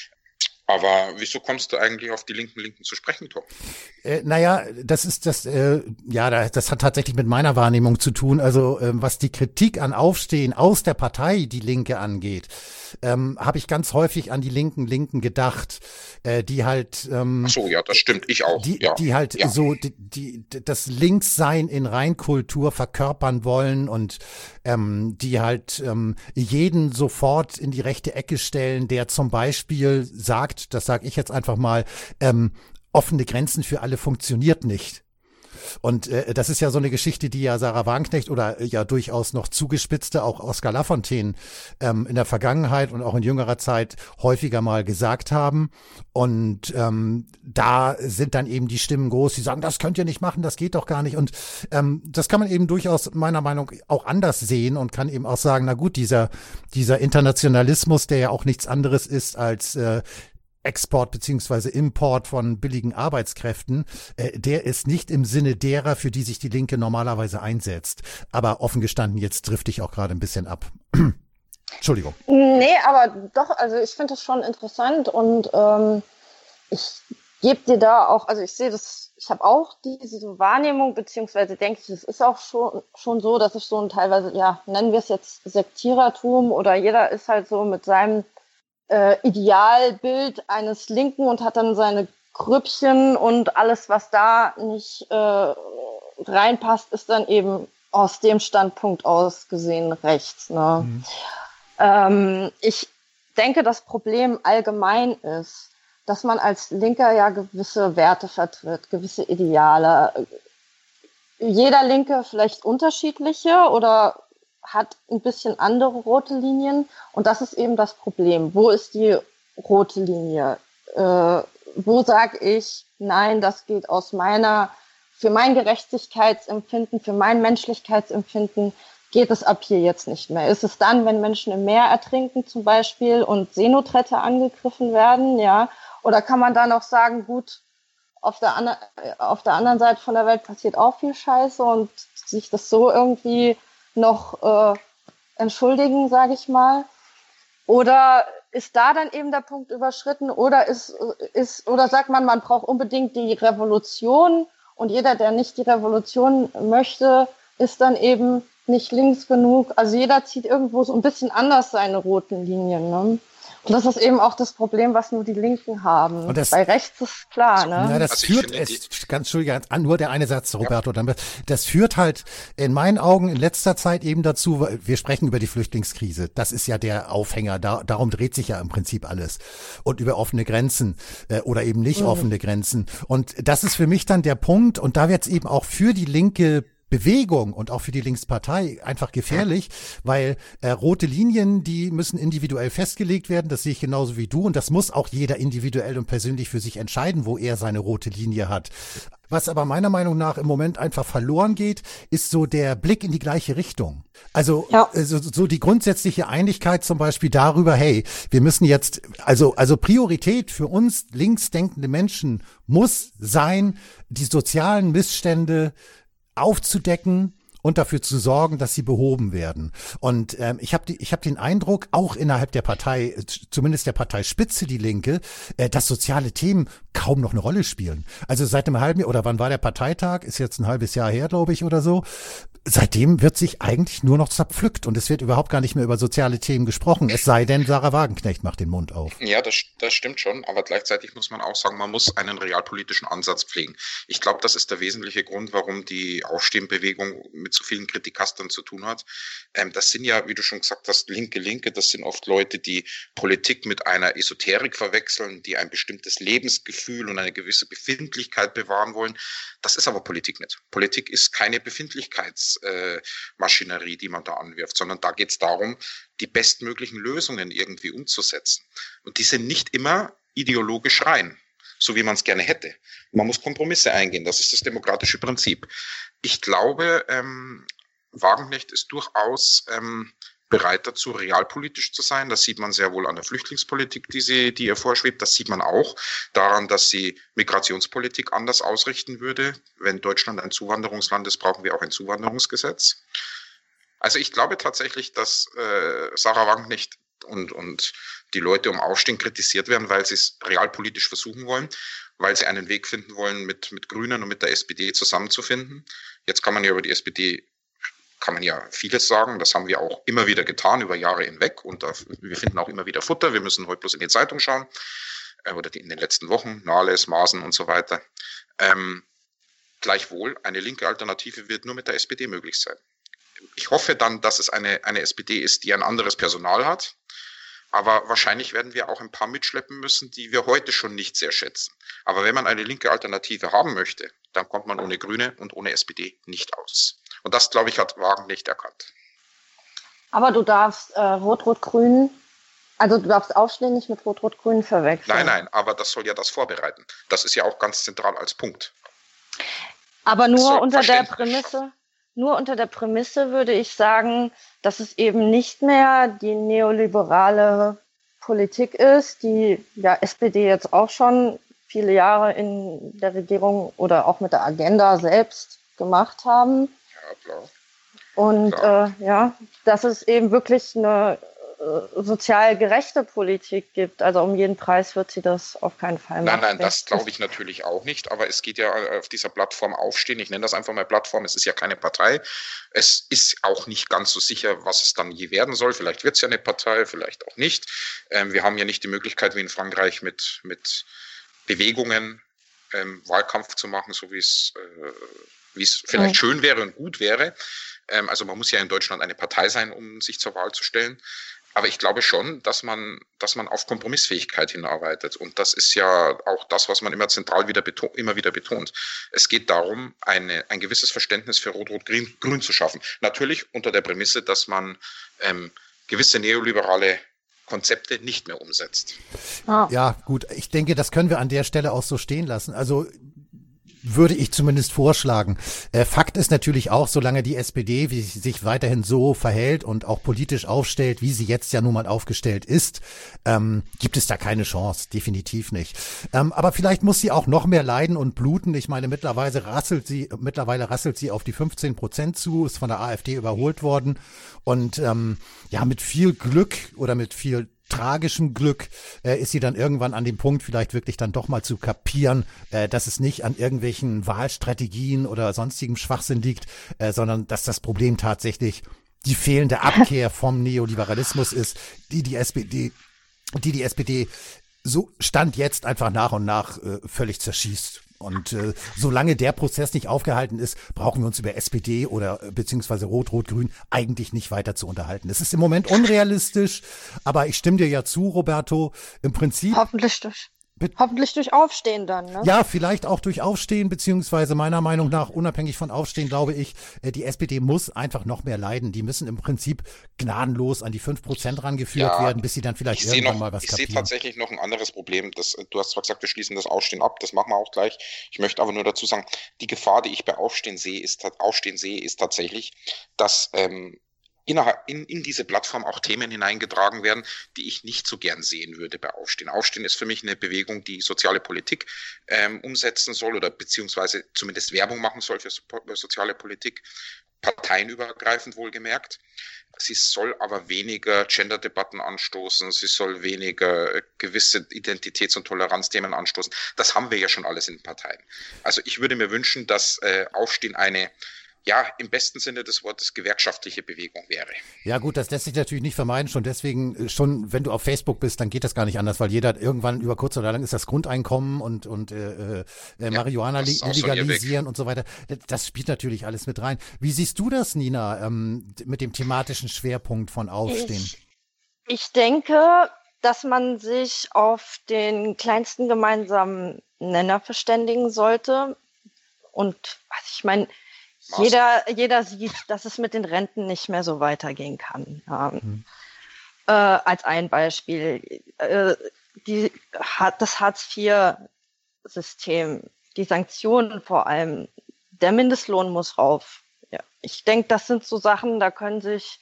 B: Aber wieso kommst du eigentlich auf die linken Linken zu sprechen, Tom?
A: Äh, naja, das ist das, äh, ja, da- das hat tatsächlich mit meiner Wahrnehmung zu tun. Also ähm, was die Kritik an Aufstehen aus der Partei Die Linke angeht, ähm, habe ich ganz häufig an die linken Linken gedacht, äh, die halt ähm,
B: Ach so, ja, das stimmt, ich auch.
A: die,
B: ja.
A: die halt
B: ja.
A: so die, die, das Linkssein in Reinkultur verkörpern wollen und ähm, die halt ähm, jeden sofort in die rechte Ecke stellen, der zum Beispiel sagt, das sage ich jetzt einfach mal, ähm, offene Grenzen für alle funktioniert nicht. Und äh, das ist ja so eine Geschichte, die ja Sarah Wagenknecht oder äh, ja durchaus noch zugespitzte, auch Oskar Lafontaine ähm, in der Vergangenheit und auch in jüngerer Zeit häufiger mal gesagt haben. Und ähm, da sind dann eben die Stimmen groß, die sagen, das könnt ihr nicht machen, das geht doch gar nicht. Und ähm, das kann man eben durchaus meiner Meinung nach auch anders sehen und kann eben auch sagen, na gut, dieser, dieser Internationalismus, der ja auch nichts anderes ist als äh, Export beziehungsweise Import von billigen Arbeitskräften, äh, der ist nicht im Sinne derer, für die sich die Linke normalerweise einsetzt. Aber offen gestanden, jetzt drifte ich auch gerade ein bisschen ab. Entschuldigung.
C: Nee, aber doch, also ich finde das schon interessant und ähm, ich gebe dir da auch, also ich sehe das, ich habe auch diese Wahrnehmung, beziehungsweise denke ich, es ist auch schon, schon so, dass es so ein teilweise, ja, nennen wir es jetzt Sektierertum oder jeder ist halt so mit seinem äh, Idealbild eines Linken und hat dann seine Grüppchen und alles, was da nicht äh, reinpasst, ist dann eben aus dem Standpunkt aus gesehen rechts. Ne? Mhm. Ähm, ich denke, das Problem allgemein ist, dass man als Linker ja gewisse Werte vertritt, gewisse Ideale. Jeder Linke vielleicht unterschiedliche oder hat ein bisschen andere rote Linien und das ist eben das Problem. Wo ist die rote Linie? Äh, wo sage ich, nein, das geht aus meiner, für mein Gerechtigkeitsempfinden, für mein Menschlichkeitsempfinden geht es ab hier jetzt nicht mehr. Ist es dann, wenn Menschen im Meer ertrinken zum Beispiel und Seenotretter angegriffen werden, ja? Oder kann man da noch sagen, gut, auf der, andre, auf der anderen Seite von der Welt passiert auch viel Scheiße und sich das so irgendwie noch äh, entschuldigen, sage ich mal. Oder ist da dann eben der Punkt überschritten? Oder ist, ist, oder sagt man, man braucht unbedingt die Revolution und jeder, der nicht die Revolution möchte, ist dann eben nicht links genug. Also jeder zieht irgendwo so ein bisschen anders seine roten Linien. Ne? Und das ist eben auch das Problem, was nur die Linken haben. Und das, bei rechts ist klar, ne?
A: Ja, das also führt, es, ganz Entschuldigung, nur der eine Satz, Roberto, ja. Das führt halt in meinen Augen in letzter Zeit eben dazu, wir sprechen über die Flüchtlingskrise, das ist ja der Aufhänger, da, darum dreht sich ja im Prinzip alles. Und über offene Grenzen äh, oder eben nicht mhm. offene Grenzen. Und das ist für mich dann der Punkt, und da wird es eben auch für die linke Bewegung und auch für die Linkspartei einfach gefährlich, weil äh, rote Linien, die müssen individuell festgelegt werden, das sehe ich genauso wie du, und das muss auch jeder individuell und persönlich für sich entscheiden, wo er seine rote Linie hat. Was aber meiner Meinung nach im Moment einfach verloren geht, ist so der Blick in die gleiche Richtung. Also ja. so, so die grundsätzliche Einigkeit zum Beispiel darüber, hey, wir müssen jetzt, also also Priorität für uns linksdenkende Menschen muss sein, die sozialen Missstände aufzudecken und dafür zu sorgen, dass sie behoben werden. Und ähm, ich habe ich hab den Eindruck, auch innerhalb der Partei, zumindest der Parteispitze, die Linke, äh, dass soziale Themen kaum noch eine Rolle spielen. Also seit einem halben Jahr, oder wann war der Parteitag? Ist jetzt ein halbes Jahr her, glaube ich, oder so. Seitdem wird sich eigentlich nur noch zerpflückt und es wird überhaupt gar nicht mehr über soziale Themen gesprochen, es sei denn, Sarah Wagenknecht macht den Mund auf.
B: Ja, das, das stimmt schon, aber gleichzeitig muss man auch sagen, man muss einen realpolitischen Ansatz pflegen. Ich glaube, das ist der wesentliche Grund, warum die Aufstehenbewegung mit so vielen Kritikastern zu tun hat. Ähm, das sind ja, wie du schon gesagt hast, linke Linke, das sind oft Leute, die Politik mit einer Esoterik verwechseln, die ein bestimmtes Lebensgefühl und eine gewisse Befindlichkeit bewahren wollen. Das ist aber Politik nicht. Politik ist keine Befindlichkeitsmaschinerie, die man da anwirft, sondern da geht es darum, die bestmöglichen Lösungen irgendwie umzusetzen. Und die sind nicht immer ideologisch rein, so wie man es gerne hätte. Man muss Kompromisse eingehen, das ist das demokratische Prinzip. Ich glaube, ähm, Wagenknecht ist durchaus ähm, bereit dazu, realpolitisch zu sein. Das sieht man sehr wohl an der Flüchtlingspolitik, die sie, die ihr vorschwebt. Das sieht man auch daran, dass sie Migrationspolitik anders ausrichten würde. Wenn Deutschland ein Zuwanderungsland ist, brauchen wir auch ein Zuwanderungsgesetz. Also ich glaube tatsächlich, dass äh, Sarah Wagenknecht und, und die Leute um Aufstehen kritisiert werden, weil sie es realpolitisch versuchen wollen, weil sie einen Weg finden wollen, mit, mit Grünen und mit der S P D zusammenzufinden. Jetzt kann man ja über die S P D kann man ja vieles sagen. Das haben wir auch immer wieder getan, über Jahre hinweg. Und da, wir finden auch immer wieder Futter. Wir müssen heute bloß in die Zeitung schauen. Äh, oder die, in den letzten Wochen. Nahles, Maaßen und so weiter. Ähm, gleichwohl, eine linke Alternative wird nur mit der S P D möglich sein. Ich hoffe dann, dass es eine, eine S P D ist, die ein anderes Personal hat. Aber wahrscheinlich werden wir auch ein paar mitschleppen müssen, die wir heute schon nicht sehr schätzen. Aber wenn man eine linke Alternative haben möchte, dann kommt man ohne Grüne und ohne S P D nicht aus. Und das, glaube ich, hat Wagenknecht erkannt.
C: Aber du darfst äh, Rot-Rot-Grün, also du darfst Aufstehen nicht mit Rot-Rot-Grün verwechseln.
B: Nein, nein, aber das soll ja das vorbereiten. Das ist ja auch ganz zentral als Punkt.
C: Aber nur unter der Prämisse, nur unter der Prämisse würde ich sagen, dass es eben nicht mehr die neoliberale Politik ist, die ja S P D jetzt auch schon viele Jahre in der Regierung oder auch mit der Agenda selbst gemacht haben. Ja, klar. Und klar. Äh, ja, dass es eben wirklich eine äh, sozial gerechte Politik gibt. Also um jeden Preis wird sie das auf keinen Fall machen.
B: Nein, nein, das glaube ich natürlich auch nicht. Aber es geht ja auf dieser Plattform Aufstehen. Ich nenne das einfach mal Plattform. Es ist ja keine Partei. Es ist auch nicht ganz so sicher, was es dann je werden soll. Vielleicht wird es ja eine Partei, vielleicht auch nicht. Ähm, wir haben ja nicht die Möglichkeit, wie in Frankreich, mit, mit Bewegungen ähm, Wahlkampf zu machen, so wie es äh, wie es vielleicht ja. schön wäre und gut wäre. Ähm, also man muss ja in Deutschland eine Partei sein, um sich zur Wahl zu stellen. Aber ich glaube schon, dass man, dass man auf Kompromissfähigkeit hinarbeitet. Und das ist ja auch das, was man immer zentral wieder betont, immer wieder betont. Es geht darum, eine, ein gewisses Verständnis für Rot-Rot-Grün Grün zu schaffen. Natürlich unter der Prämisse, dass man ähm, gewisse neoliberale Konzepte nicht mehr umsetzt.
A: Ah. Ja, gut. Ich denke, das können wir an der Stelle auch so stehen lassen. Also würde ich zumindest vorschlagen. Äh, Fakt ist natürlich auch, solange die S P D wie sie sich weiterhin so verhält und auch politisch aufstellt, wie sie jetzt ja nun mal aufgestellt ist, ähm, gibt es da keine Chance, definitiv nicht. Ähm, aber vielleicht muss sie auch noch mehr leiden und bluten. Ich meine, mittlerweile rasselt sie, mittlerweile rasselt sie auf die fünfzehn Prozent zu, ist von der AfD überholt worden und ähm, ja, mit viel Glück oder mit viel tragischem Glück äh, ist sie dann irgendwann an dem Punkt, vielleicht wirklich dann doch mal zu kapieren, äh, dass es nicht an irgendwelchen Wahlstrategien oder sonstigem Schwachsinn liegt, äh, sondern dass das Problem tatsächlich die fehlende Abkehr vom Neoliberalismus ist, die die S P D die die S P D so Stand jetzt einfach nach und nach äh, völlig zerschießt. Und äh, solange der Prozess nicht aufgehalten ist, brauchen wir uns über S P D oder äh, beziehungsweise Rot-Rot-Grün eigentlich nicht weiter zu unterhalten. Es ist im Moment unrealistisch, aber ich stimme dir ja zu, Roberto, im Prinzip.
C: Hoffentlich durch. Hoffentlich durch Aufstehen dann, ne?
A: Ja, vielleicht auch durch Aufstehen, beziehungsweise meiner Meinung nach, unabhängig von Aufstehen, glaube ich, die S P D muss einfach noch mehr leiden. Die müssen im Prinzip gnadenlos an die fünf Prozent rangeführt ja, werden, bis sie dann vielleicht irgendwann
B: noch,
A: mal was
B: ich
A: kapieren.
B: Ich sehe tatsächlich noch ein anderes Problem. Das, du hast zwar gesagt, wir schließen das Aufstehen ab, das machen wir auch gleich. Ich möchte aber nur dazu sagen, die Gefahr, die ich bei Aufstehen sehe, ist, Aufstehen sehe, ist tatsächlich, dass ähm, Innerhalb, in, in diese Plattform auch Themen hineingetragen werden, die ich nicht so gern sehen würde bei Aufstehen. Aufstehen ist für mich eine Bewegung, die soziale Politik ähm, umsetzen soll oder beziehungsweise zumindest Werbung machen soll für so, soziale Politik, parteienübergreifend wohlgemerkt. Sie soll aber weniger Gender-Debatten anstoßen, sie soll weniger äh, gewisse Identitäts- und Toleranzthemen anstoßen. Das haben wir ja schon alles in den Parteien. Also ich würde mir wünschen, dass äh, Aufstehen eine ja, im besten Sinne des Wortes gewerkschaftliche Bewegung wäre.
A: Ja gut, das lässt sich natürlich nicht vermeiden. Schon deswegen, schon wenn du auf Facebook bist, dann geht das gar nicht anders, weil jeder irgendwann über kurz oder lang ist das Grundeinkommen und und äh, äh, ja, Marihuana legalisieren so und so weiter. Das spielt natürlich alles mit rein. Wie siehst du das, Nina, ähm, mit dem thematischen Schwerpunkt von Aufstehen?
C: Ich, ich denke, dass man sich auf den kleinsten gemeinsamen Nenner verständigen sollte. Und was ich meine, Jeder, jeder sieht, dass es mit den Renten nicht mehr so weitergehen kann. Ja. Hm. Äh, als ein Beispiel, äh, die, das Hartz-vier-System, die Sanktionen vor allem, der Mindestlohn muss rauf. Ja. Ich denke, das sind so Sachen, da können sich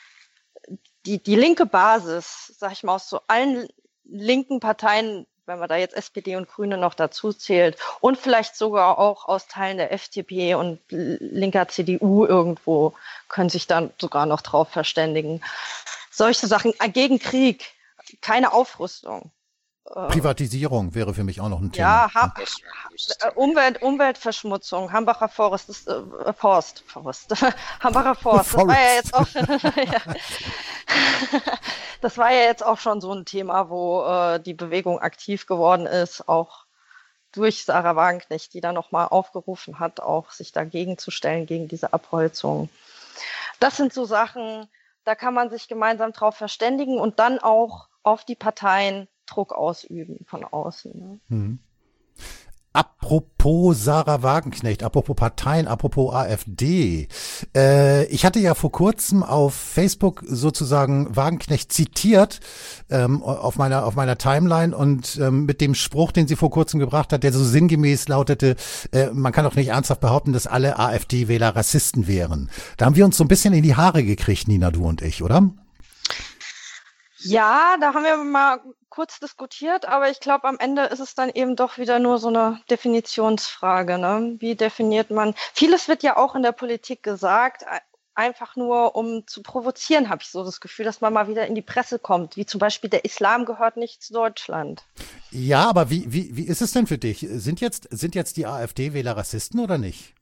C: die, die linke Basis, sag ich mal, aus so allen linken Parteien, wenn man da jetzt S P D und Grüne noch dazu zählt und vielleicht sogar auch aus Teilen der F D P und linker C D U irgendwo, können sich dann sogar noch drauf verständigen. Solche Sachen, gegen Krieg, keine Aufrüstung.
A: Privatisierung wäre für mich auch noch ein Thema.
C: Ja, ha- ha- Umwelt, Umweltverschmutzung, Hambacher Forst, ist, äh, Forst, Forst, Hambacher Forst, das war ja jetzt auch, ja. Das war ja jetzt auch schon so ein Thema, wo äh, die Bewegung aktiv geworden ist, auch durch Sarah Wagenknecht, die da nochmal aufgerufen hat, auch sich dagegen zu stellen, gegen diese Abholzung. Das sind so Sachen, da kann man sich gemeinsam drauf verständigen und dann auch auf die Parteien Druck ausüben von außen. Ne?
A: Hm. Apropos Sarah Wagenknecht, apropos Parteien, apropos AfD. Äh, ich hatte ja vor kurzem auf Facebook sozusagen Wagenknecht zitiert ähm, auf meiner auf meiner Timeline und ähm, mit dem Spruch, den sie vor kurzem gebracht hat, der so sinngemäß lautete, äh, man kann doch nicht ernsthaft behaupten, dass alle AfD-Wähler Rassisten wären. Da haben wir uns so ein bisschen in die Haare gekriegt, Nina, du und ich, oder?
C: Ja, da haben wir mal kurz diskutiert, aber ich glaube, am Ende ist es dann eben doch wieder nur so eine Definitionsfrage, ne? Wie definiert man? Vieles wird ja auch in der Politik gesagt, einfach nur um zu provozieren, habe ich so das Gefühl, dass man mal wieder in die Presse kommt, wie zum Beispiel der Islam gehört nicht zu Deutschland.
A: Ja, aber wie, wie, wie ist es denn für dich? Sind jetzt, sind jetzt die AfD-Wähler Rassisten oder nicht?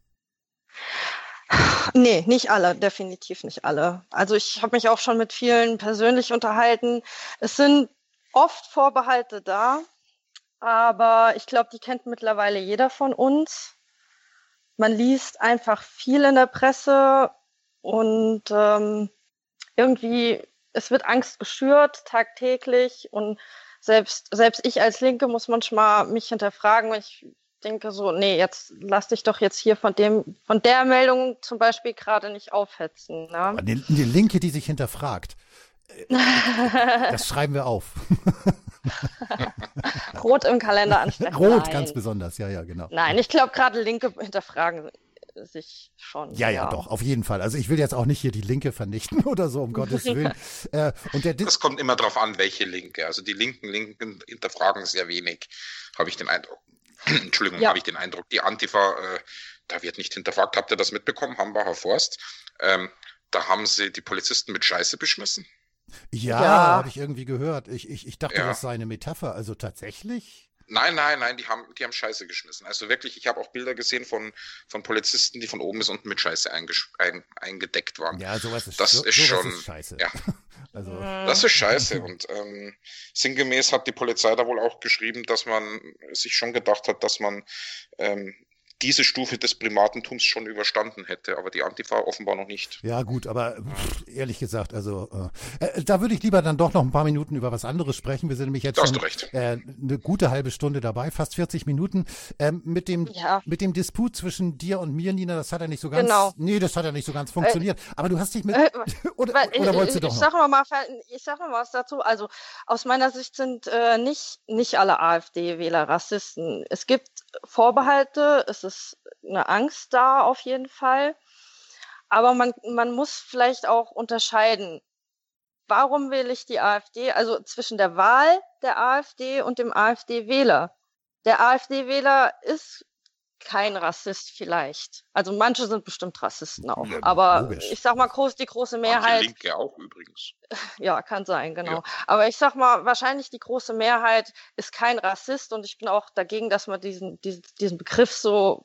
C: Nee, nicht alle, definitiv nicht alle. Also ich habe mich auch schon mit vielen persönlich unterhalten. Es sind oft Vorbehalte da, aber ich glaube, die kennt mittlerweile jeder von uns. Man liest einfach viel in der Presse und ähm, irgendwie, es wird Angst geschürt tagtäglich und selbst, selbst ich als Linke muss manchmal mich hinterfragen, wenn ich denke so, nee, jetzt lass dich doch jetzt hier von dem, von der Meldung zum Beispiel gerade nicht aufhetzen. Ne?
A: Eine, eine Linke, die sich hinterfragt. Das schreiben wir auf.
C: Rot im Kalender anstellen.
A: Rot,
C: Nein.
A: Ganz besonders, ja, ja, genau.
C: Nein, ich glaube gerade Linke hinterfragen sich schon.
A: Ja, ja, ja, doch, auf jeden Fall. Also ich will jetzt auch nicht hier die Linke vernichten oder so, um Gottes Willen. äh, und der
B: das kommt immer darauf an, welche Linke. Also die linken Linken hinterfragen sehr wenig, habe ich den Eindruck. Entschuldigung, ja. habe ich den Eindruck. Die Antifa, äh, da wird nicht hinterfragt. Habt ihr das mitbekommen, Hambacher Forst? Ähm, da haben sie die Polizisten mit Scheiße beschmissen.
A: Ja, ja. habe ich irgendwie gehört. Ich, ich, ich dachte, ja. das sei eine Metapher. Also tatsächlich?
B: Nein, nein, nein, die haben, die haben Scheiße geschmissen. Also wirklich, ich habe auch Bilder gesehen von, von Polizisten, die von oben bis unten mit Scheiße eingesch- ein, eingedeckt waren.
A: Ja, sowas ist,
B: das
A: so,
B: ist
A: sowas
B: schon,
A: ist scheiße.
B: Ja.
A: Also.
B: Das ist scheiße. Und ähm, sinngemäß hat die Polizei da wohl auch geschrieben, dass man sich schon gedacht hat, dass man ähm, diese Stufe des Primatentums schon überstanden hätte, aber die Antifa offenbar noch nicht.
A: Ja gut, aber pff, ehrlich gesagt, also äh, äh, da würde ich lieber dann doch noch ein paar Minuten über was anderes sprechen. Wir sind nämlich jetzt
B: da
A: schon äh, eine gute halbe Stunde dabei, fast vierzig Minuten. Ähm, mit dem
C: Ja.
A: mit dem Disput zwischen dir und mir, Nina, das hat ja nicht so ganz,
C: Genau.
A: nee, das hat ja nicht so ganz funktioniert. Äh, aber du hast dich mit,
C: äh,
A: oder,
C: Weil,
A: oder wolltest du
C: ich,
A: doch
C: ich
A: noch?
C: sag noch mal, ich sag noch mal was dazu. Also aus meiner Sicht sind äh, nicht nicht alle AfD-Wähler Rassisten. Es gibt Vorbehalte, es ist eine Angst da auf jeden Fall. Aber man man muss vielleicht auch unterscheiden. Warum wähle ich die AfD? Also zwischen der Wahl der AfD und dem AfD-Wähler. Der AfD-Wähler ist kein Rassist vielleicht. Also manche sind bestimmt Rassisten auch.
A: Ja,
C: aber
A: logisch.
C: ich sag mal, groß, die große
B: Manche
C: Mehrheit.
B: Linke auch übrigens.
C: Ja, kann sein, genau.
B: Ja.
C: Aber ich sag mal, wahrscheinlich die große Mehrheit ist kein Rassist und ich bin auch dagegen, dass man diesen, diesen, diesen Begriff so,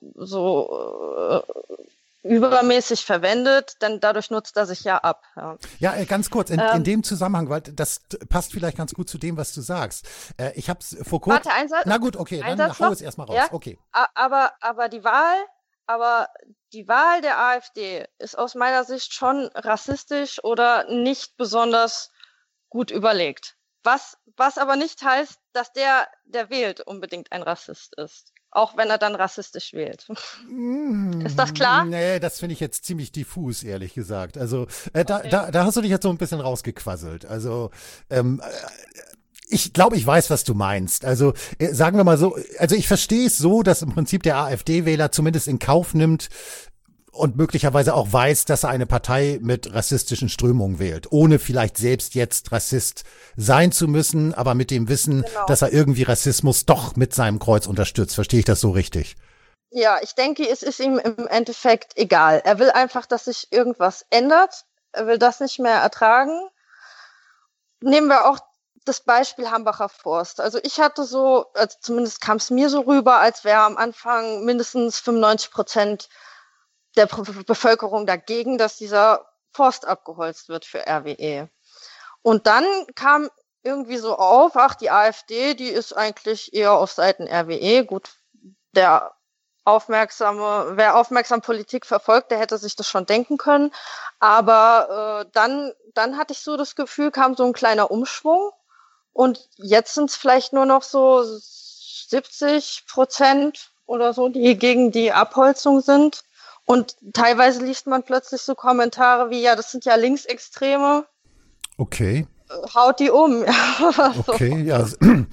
C: so äh, übermäßig verwendet, denn dadurch nutzt er sich ja ab. Ja,
A: Ja, äh, ganz kurz, in,
C: Ähm,
A: in dem Zusammenhang, weil das t- passt vielleicht ganz gut zu dem, was du sagst. Äh, ich habe es vor kurzem.
C: Warte, ein Satz.
A: Na gut, okay,
C: ein
A: dann
C: Satz
A: hau
C: noch?
A: es erstmal raus.
C: Ja?
A: Okay.
C: A- Aber, aber die Wahl, aber die Wahl der AfD ist aus meiner Sicht schon rassistisch oder nicht besonders gut überlegt. Was, was aber nicht heißt, dass der, der wählt, unbedingt ein Rassist ist. Auch wenn er dann rassistisch wählt. Ist das klar?
A: Nee, das finde ich jetzt ziemlich diffus, ehrlich gesagt. Also äh, da,
C: Okay.
A: da, da hast du dich jetzt so ein bisschen rausgequasselt. Also ähm, äh, ich glaube, ich weiß, was du meinst. Also äh, sagen wir mal so, also ich verstehe es so, dass im Prinzip der AfD-Wähler zumindest in Kauf nimmt und möglicherweise auch weiß, dass er eine Partei mit rassistischen Strömungen wählt, ohne vielleicht selbst jetzt Rassist sein zu müssen, aber mit dem Wissen,
C: Genau.
A: dass er irgendwie Rassismus doch mit seinem Kreuz unterstützt. Verstehe ich das so richtig?
C: Ja, ich denke, es ist ihm im Endeffekt egal. Er will einfach, dass sich irgendwas ändert. Er will das nicht mehr ertragen. Nehmen wir auch das Beispiel Hambacher Forst. Also ich hatte so, also zumindest kam es mir so rüber, als wäre am Anfang mindestens fünfundneunzig Prozent der Be- Bevölkerung dagegen, dass dieser Forst abgeholzt wird für R W E. Und dann kam irgendwie so auf, ach, die AfD, die ist eigentlich eher auf Seiten R W E. Gut, der aufmerksame, wer aufmerksam Politik verfolgt, der hätte sich das schon denken können. Aber äh, dann, dann hatte ich so das Gefühl, kam so ein kleiner Umschwung. Und jetzt sind es vielleicht nur noch so siebzig Prozent oder so, die gegen die Abholzung sind. Und teilweise liest man plötzlich so Kommentare wie, ja, das sind ja Linksextreme,
A: Okay.
C: haut die um.
A: Okay, ja,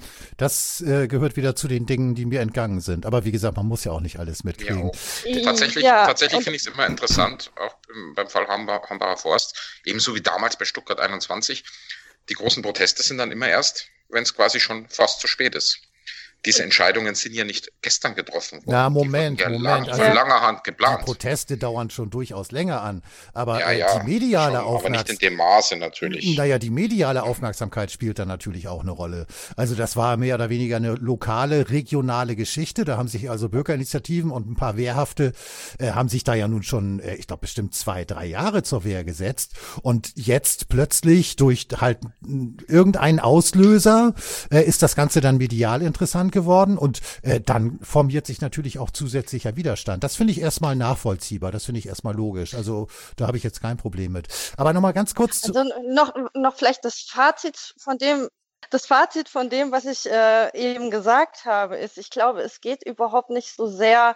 A: das äh, gehört wieder zu den Dingen, die mir entgangen sind. Aber wie gesagt, man muss ja auch nicht alles mitkriegen.
B: Ja, tatsächlich
C: Ja,
B: tatsächlich
C: und-
B: finde ich es immer interessant, auch im, beim Fall Hamba- Hambacher Forst, ebenso wie damals bei Stuttgart einundzwanzig. Die großen Proteste sind dann immer erst, wenn es quasi schon fast zu spät ist. Diese Entscheidungen sind ja nicht gestern getroffen worden.
A: Na,
B: Die
A: Moment,
B: wurden ja
A: Moment.
B: Lang,
A: Also-
B: von langer Hand
A: Die
B: geplant.
A: Proteste dauern schon durchaus länger an. Aber
B: Ja,
A: äh,
B: ja,
A: die mediale
B: schon, aber nicht in
A: Aufmerksamkeit.
B: dem Maße natürlich.
A: Naja, die mediale Aufmerksamkeit spielt da natürlich auch eine Rolle. Also das war mehr oder weniger eine lokale, regionale Geschichte. Da haben sich also Bürgerinitiativen und ein paar Wehrhafte äh, haben sich da ja nun schon, äh, ich glaube, bestimmt zwei, drei Jahre zur Wehr gesetzt. Und jetzt plötzlich durch halt m, irgendeinen Auslöser äh, ist das Ganze dann medial interessant geworden und äh, dann formiert sich natürlich auch zusätzlicher Widerstand. Das finde ich erstmal nachvollziehbar. Das finde ich erstmal logisch. Also da habe ich jetzt kein Problem mit. Aber nochmal ganz kurz zu,
C: Also noch, noch vielleicht das Fazit von dem, das Fazit von dem, was ich äh, eben gesagt habe, ist, ich glaube, es geht überhaupt nicht so sehr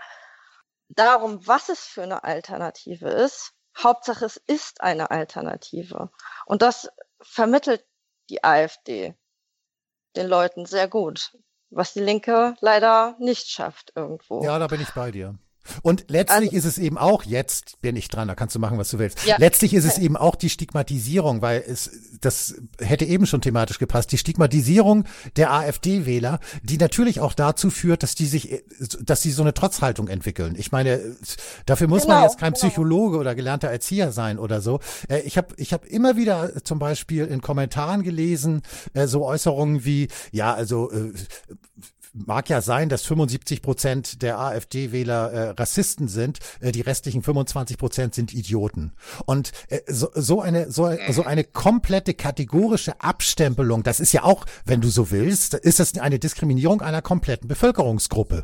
C: darum, was es für eine Alternative ist. Hauptsache, es ist eine Alternative. Und das vermittelt die AfD den Leuten sehr gut, was die Linke leider nicht schafft irgendwo.
A: ja, da bin ich bei dir. Und letztlich
C: Also-
A: ist es eben auch, jetzt bin ich dran, da kannst du machen, was du willst.
C: Ja.
A: Letztlich ist es eben auch die Stigmatisierung, weil es, das hätte eben schon thematisch gepasst, die Stigmatisierung der AfD-Wähler, die natürlich auch dazu führt, dass die sich, dass sie so eine Trotzhaltung entwickeln. Ich meine, dafür muss man
C: Genau,
A: jetzt kein
C: genau.
A: Psychologe oder gelernter Erzieher sein oder so. Äh, Ich habe ich hab immer wieder zum Beispiel in Kommentaren gelesen, äh, so Äußerungen wie, ja, also, äh, mag ja sein, dass fünfundsiebzig Prozent der AfD-Wähler äh, Rassisten sind, äh, die restlichen fünfundzwanzig Prozent sind Idioten. Und äh, so, so eine so, so eine komplette kategorische Abstempelung, das ist ja auch, wenn du so willst, ist das eine Diskriminierung einer kompletten Bevölkerungsgruppe.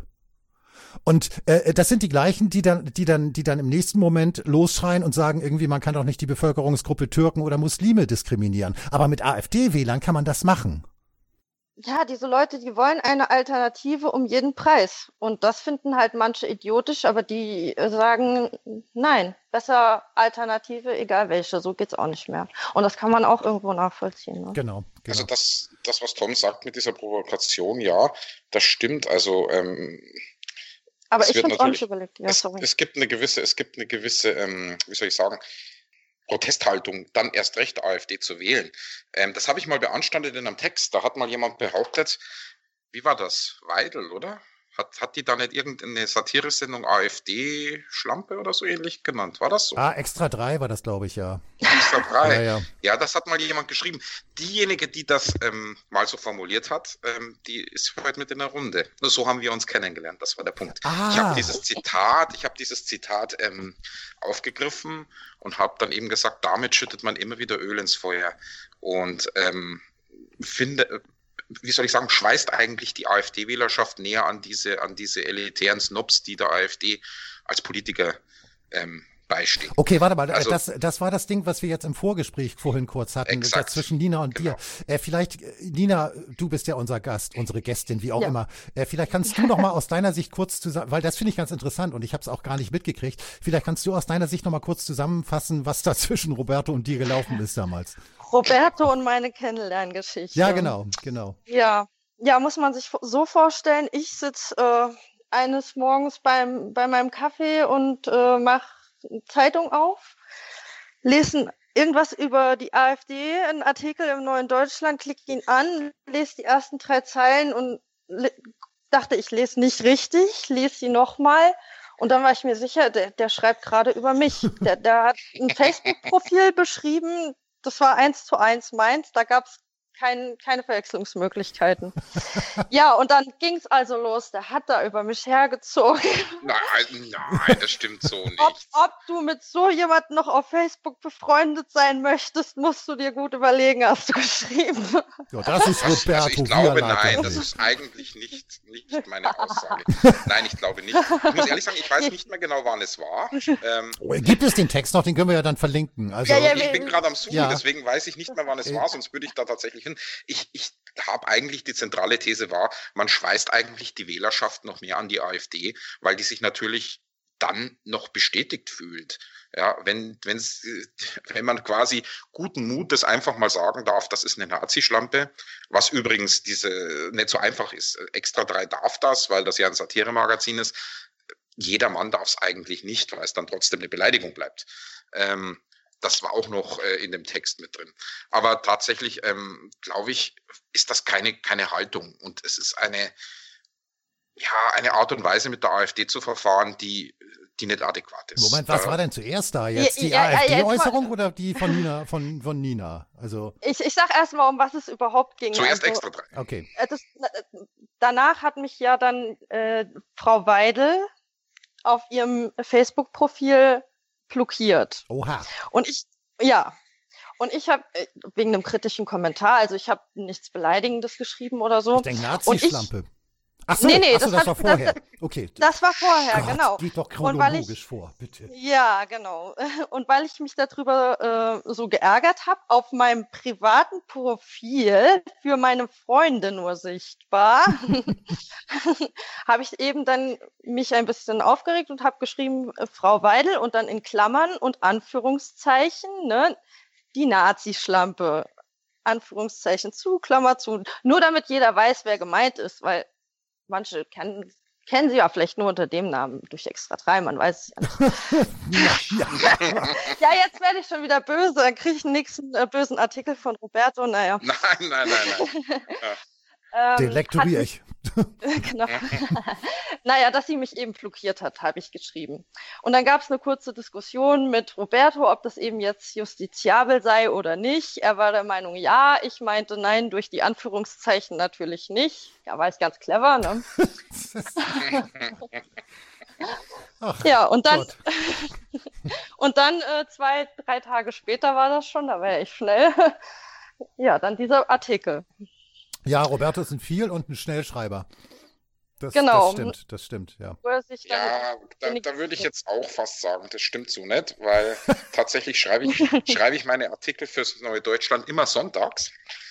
A: Und äh, das sind die gleichen, die dann, die dann, die dann im nächsten Moment losschreien und sagen, irgendwie, man kann doch nicht die Bevölkerungsgruppe Türken oder Muslime diskriminieren. Aber mit AfD-Wählern kann man das machen.
C: Ja, diese Leute, die wollen eine Alternative um jeden Preis. Und das finden halt manche idiotisch, aber die sagen, nein, besser Alternative, egal welche, so geht's auch nicht mehr. Und das kann man auch irgendwo nachvollziehen. Ne?
A: Genau, genau.
B: Also das, das, was Tom sagt mit dieser Provokation, ja, das stimmt. Also ähm,
C: aber
B: es
C: ich
B: wird
C: finde auch nicht
B: natürlich-
C: überlegt. Ja,
B: es,
C: sorry.
B: es gibt eine gewisse, es gibt eine gewisse, ähm, wie soll ich sagen, Protesthaltung, dann erst recht AfD zu wählen. Ähm, das habe ich mal beanstandet in einem Text. Da hat mal jemand behauptet, wie war das? Weidel, oder? Hat, hat die da nicht irgendeine Satiresendung AfD-Schlampe oder so ähnlich genannt? War das so?
A: Ah, Extra drei war das, glaube ich, ja.
B: Extra drei.
A: Ja, ja.
B: Ja, das hat mal jemand geschrieben. Diejenige, die das ähm, mal so formuliert hat, ähm, die ist heute mit in der Runde. Nur so haben wir uns kennengelernt, das war der Punkt.
A: Ah.
B: Ich habe dieses Zitat, ich habe dieses Zitat ähm, aufgegriffen und habe dann eben gesagt, damit schüttet man immer wieder Öl ins Feuer. Und ähm, finde, wie soll ich sagen, schweißt eigentlich die AfD-Wählerschaft näher an diese, an diese elitären Snobs, die der AfD als Politiker ähm, beistehen.
A: Okay, warte mal,
B: Also-
A: das, das war das Ding, was wir jetzt im Vorgespräch vorhin kurz hatten,
B: Exakt.
A: das zwischen Nina und
B: Genau.
A: dir. Äh, vielleicht, äh, Nina, du bist ja unser Gast, unsere Gästin, wie auch
C: Ja.
A: immer. Äh, vielleicht kannst du noch mal aus deiner Sicht kurz zusammen, weil das finde ich ganz interessant und ich habe es auch gar nicht mitgekriegt. Vielleicht kannst du aus deiner Sicht noch mal kurz zusammenfassen, was da zwischen Roberto und dir gelaufen ist damals.
C: Roberto und meine Kennenlerngeschichte.
A: Ja, genau, genau.
C: Ja, ja, muss man sich so vorstellen, ich sitze äh, eines Morgens beim, bei meinem Kaffee und äh, mache Zeitung auf, lese irgendwas über die AfD, einen Artikel im Neuen Deutschland, klicke ihn an, lese die ersten drei Zeilen und le- dachte, ich lese nicht richtig, lese sie nochmal und dann war ich mir sicher, der, der schreibt gerade über mich. Der, der hat ein Facebook-Profil beschrieben, das war eins zu eins meins, da gab's kein, keine Verwechslungsmöglichkeiten. Ja, und dann ging's also los, der hat da über mich hergezogen.
B: Nein, nein, das stimmt so nicht.
C: Ob, ob du mit so jemandem noch auf Facebook befreundet sein möchtest, musst du dir gut überlegen, hast du geschrieben.
A: Ja, das ist
B: Das,
A: Roberto.
B: also ich glaube,
A: Vialato.
B: nein, das ist eigentlich nicht, nicht meine Aussage. Nein, ich glaube nicht. Ich muss ehrlich sagen, ich weiß nicht mehr genau, wann es war. Ähm,
A: Oh, gibt es den Text noch? Den können wir ja dann verlinken. Also,
C: Ja, ja,
B: ich bin gerade am Suchen,
A: Ja.
B: deswegen weiß ich nicht mehr, wann es war, sonst würde ich da tatsächlich hin. Ich, ich habe eigentlich, die zentrale These war, man schweißt eigentlich die Wählerschaft noch mehr an die AfD, weil die sich natürlich dann noch bestätigt fühlt. Ja, wenn, wenn's, wenn man quasi guten Mutes einfach mal sagen darf, das ist eine Nazi-Schlampe, was übrigens diese nicht so einfach ist. Extra drei darf das, weil das ja ein Satiremagazin ist. Jedermann darf es eigentlich nicht, weil es dann trotzdem eine Beleidigung bleibt. Ähm, das war auch noch äh, in dem Text mit drin. Aber tatsächlich, ähm, glaube ich, ist das keine, keine Haltung. Und es ist eine, ja, eine Art und Weise, mit der AfD zu verfahren, die, die nicht adäquat ist.
A: Moment, was
B: Da-
A: war denn zuerst da? Jetzt die
C: Ja, ja, ja, jetzt
A: AfD-Äußerung
C: mal-
A: oder die von Nina, von, von Nina? Also,
C: Ich, ich sag erstmal, um was es überhaupt ging.
B: Zuerst
C: Also,
B: extra drei.
A: okay.
C: äh, das, äh, danach hat mich ja dann äh, Frau Weidel auf ihrem Facebook-Profil blockiert.
A: Oha.
C: Und ich, ja, und ich habe wegen einem kritischen Kommentar, also ich habe nichts Beleidigendes geschrieben oder so.
A: Ich denke,
C: Und ich-
A: Nazi-Schlampe. Ach so,
C: Nee, nee,
A: ach so,
C: das
A: das,
C: hat-
A: war
C: das-
A: vorher. Okay.
C: Das war vorher,
A: Gott,
C: genau.
A: Geht doch
C: Und weil
A: chronologisch
C: ich-
A: vor, bitte.
C: Ja, genau. Und weil ich mich darüber äh, so geärgert habe, auf meinem privaten Profil für meine Freunde nur sichtbar, habe ich eben dann mich ein bisschen aufgeregt und habe geschrieben, äh, Frau Weidel und dann in Klammern und Anführungszeichen, ne, die Nazi-Schlampe, Anführungszeichen zu, Klammer zu, nur damit jeder weiß, wer gemeint ist, weil manche kennen kennen sie ja vielleicht nur unter dem Namen durch Extra drei, man weiß es ja nicht.
A: Ja, ja.
C: Ja, jetzt werde ich schon wieder böse, dann kriege ich einen nächsten äh, bösen Artikel von Roberto, naja.
B: Nein, nein, nein, nein.
C: Ähm,
A: Den lektoriere ich.
C: Genau. Naja, dass sie mich eben blockiert hat, habe ich geschrieben. Und dann gab es eine kurze Diskussion mit Roberto, ob das eben jetzt justiziabel sei oder nicht. Er war der Meinung, ja. Ich meinte, nein, durch die Anführungszeichen natürlich nicht. Ja, war ich ganz clever, ne?
A: Ach,
C: Ja, und dann,
A: Gott.
C: und dann äh, zwei, drei Tage später war das schon, da war ich schnell. Ja, dann dieser Artikel.
A: Ja, Roberto ist ein Viel- und ein Schnellschreiber. Das,
C: Genau.
A: das stimmt, das stimmt, ja.
C: Wo er sich dann
B: Ja, da,
C: wenig-
B: da würde ich jetzt auch fast sagen, das stimmt so nicht, weil tatsächlich schreibe ich, schreibe ich meine Artikel fürs Neue Deutschland immer sonntags.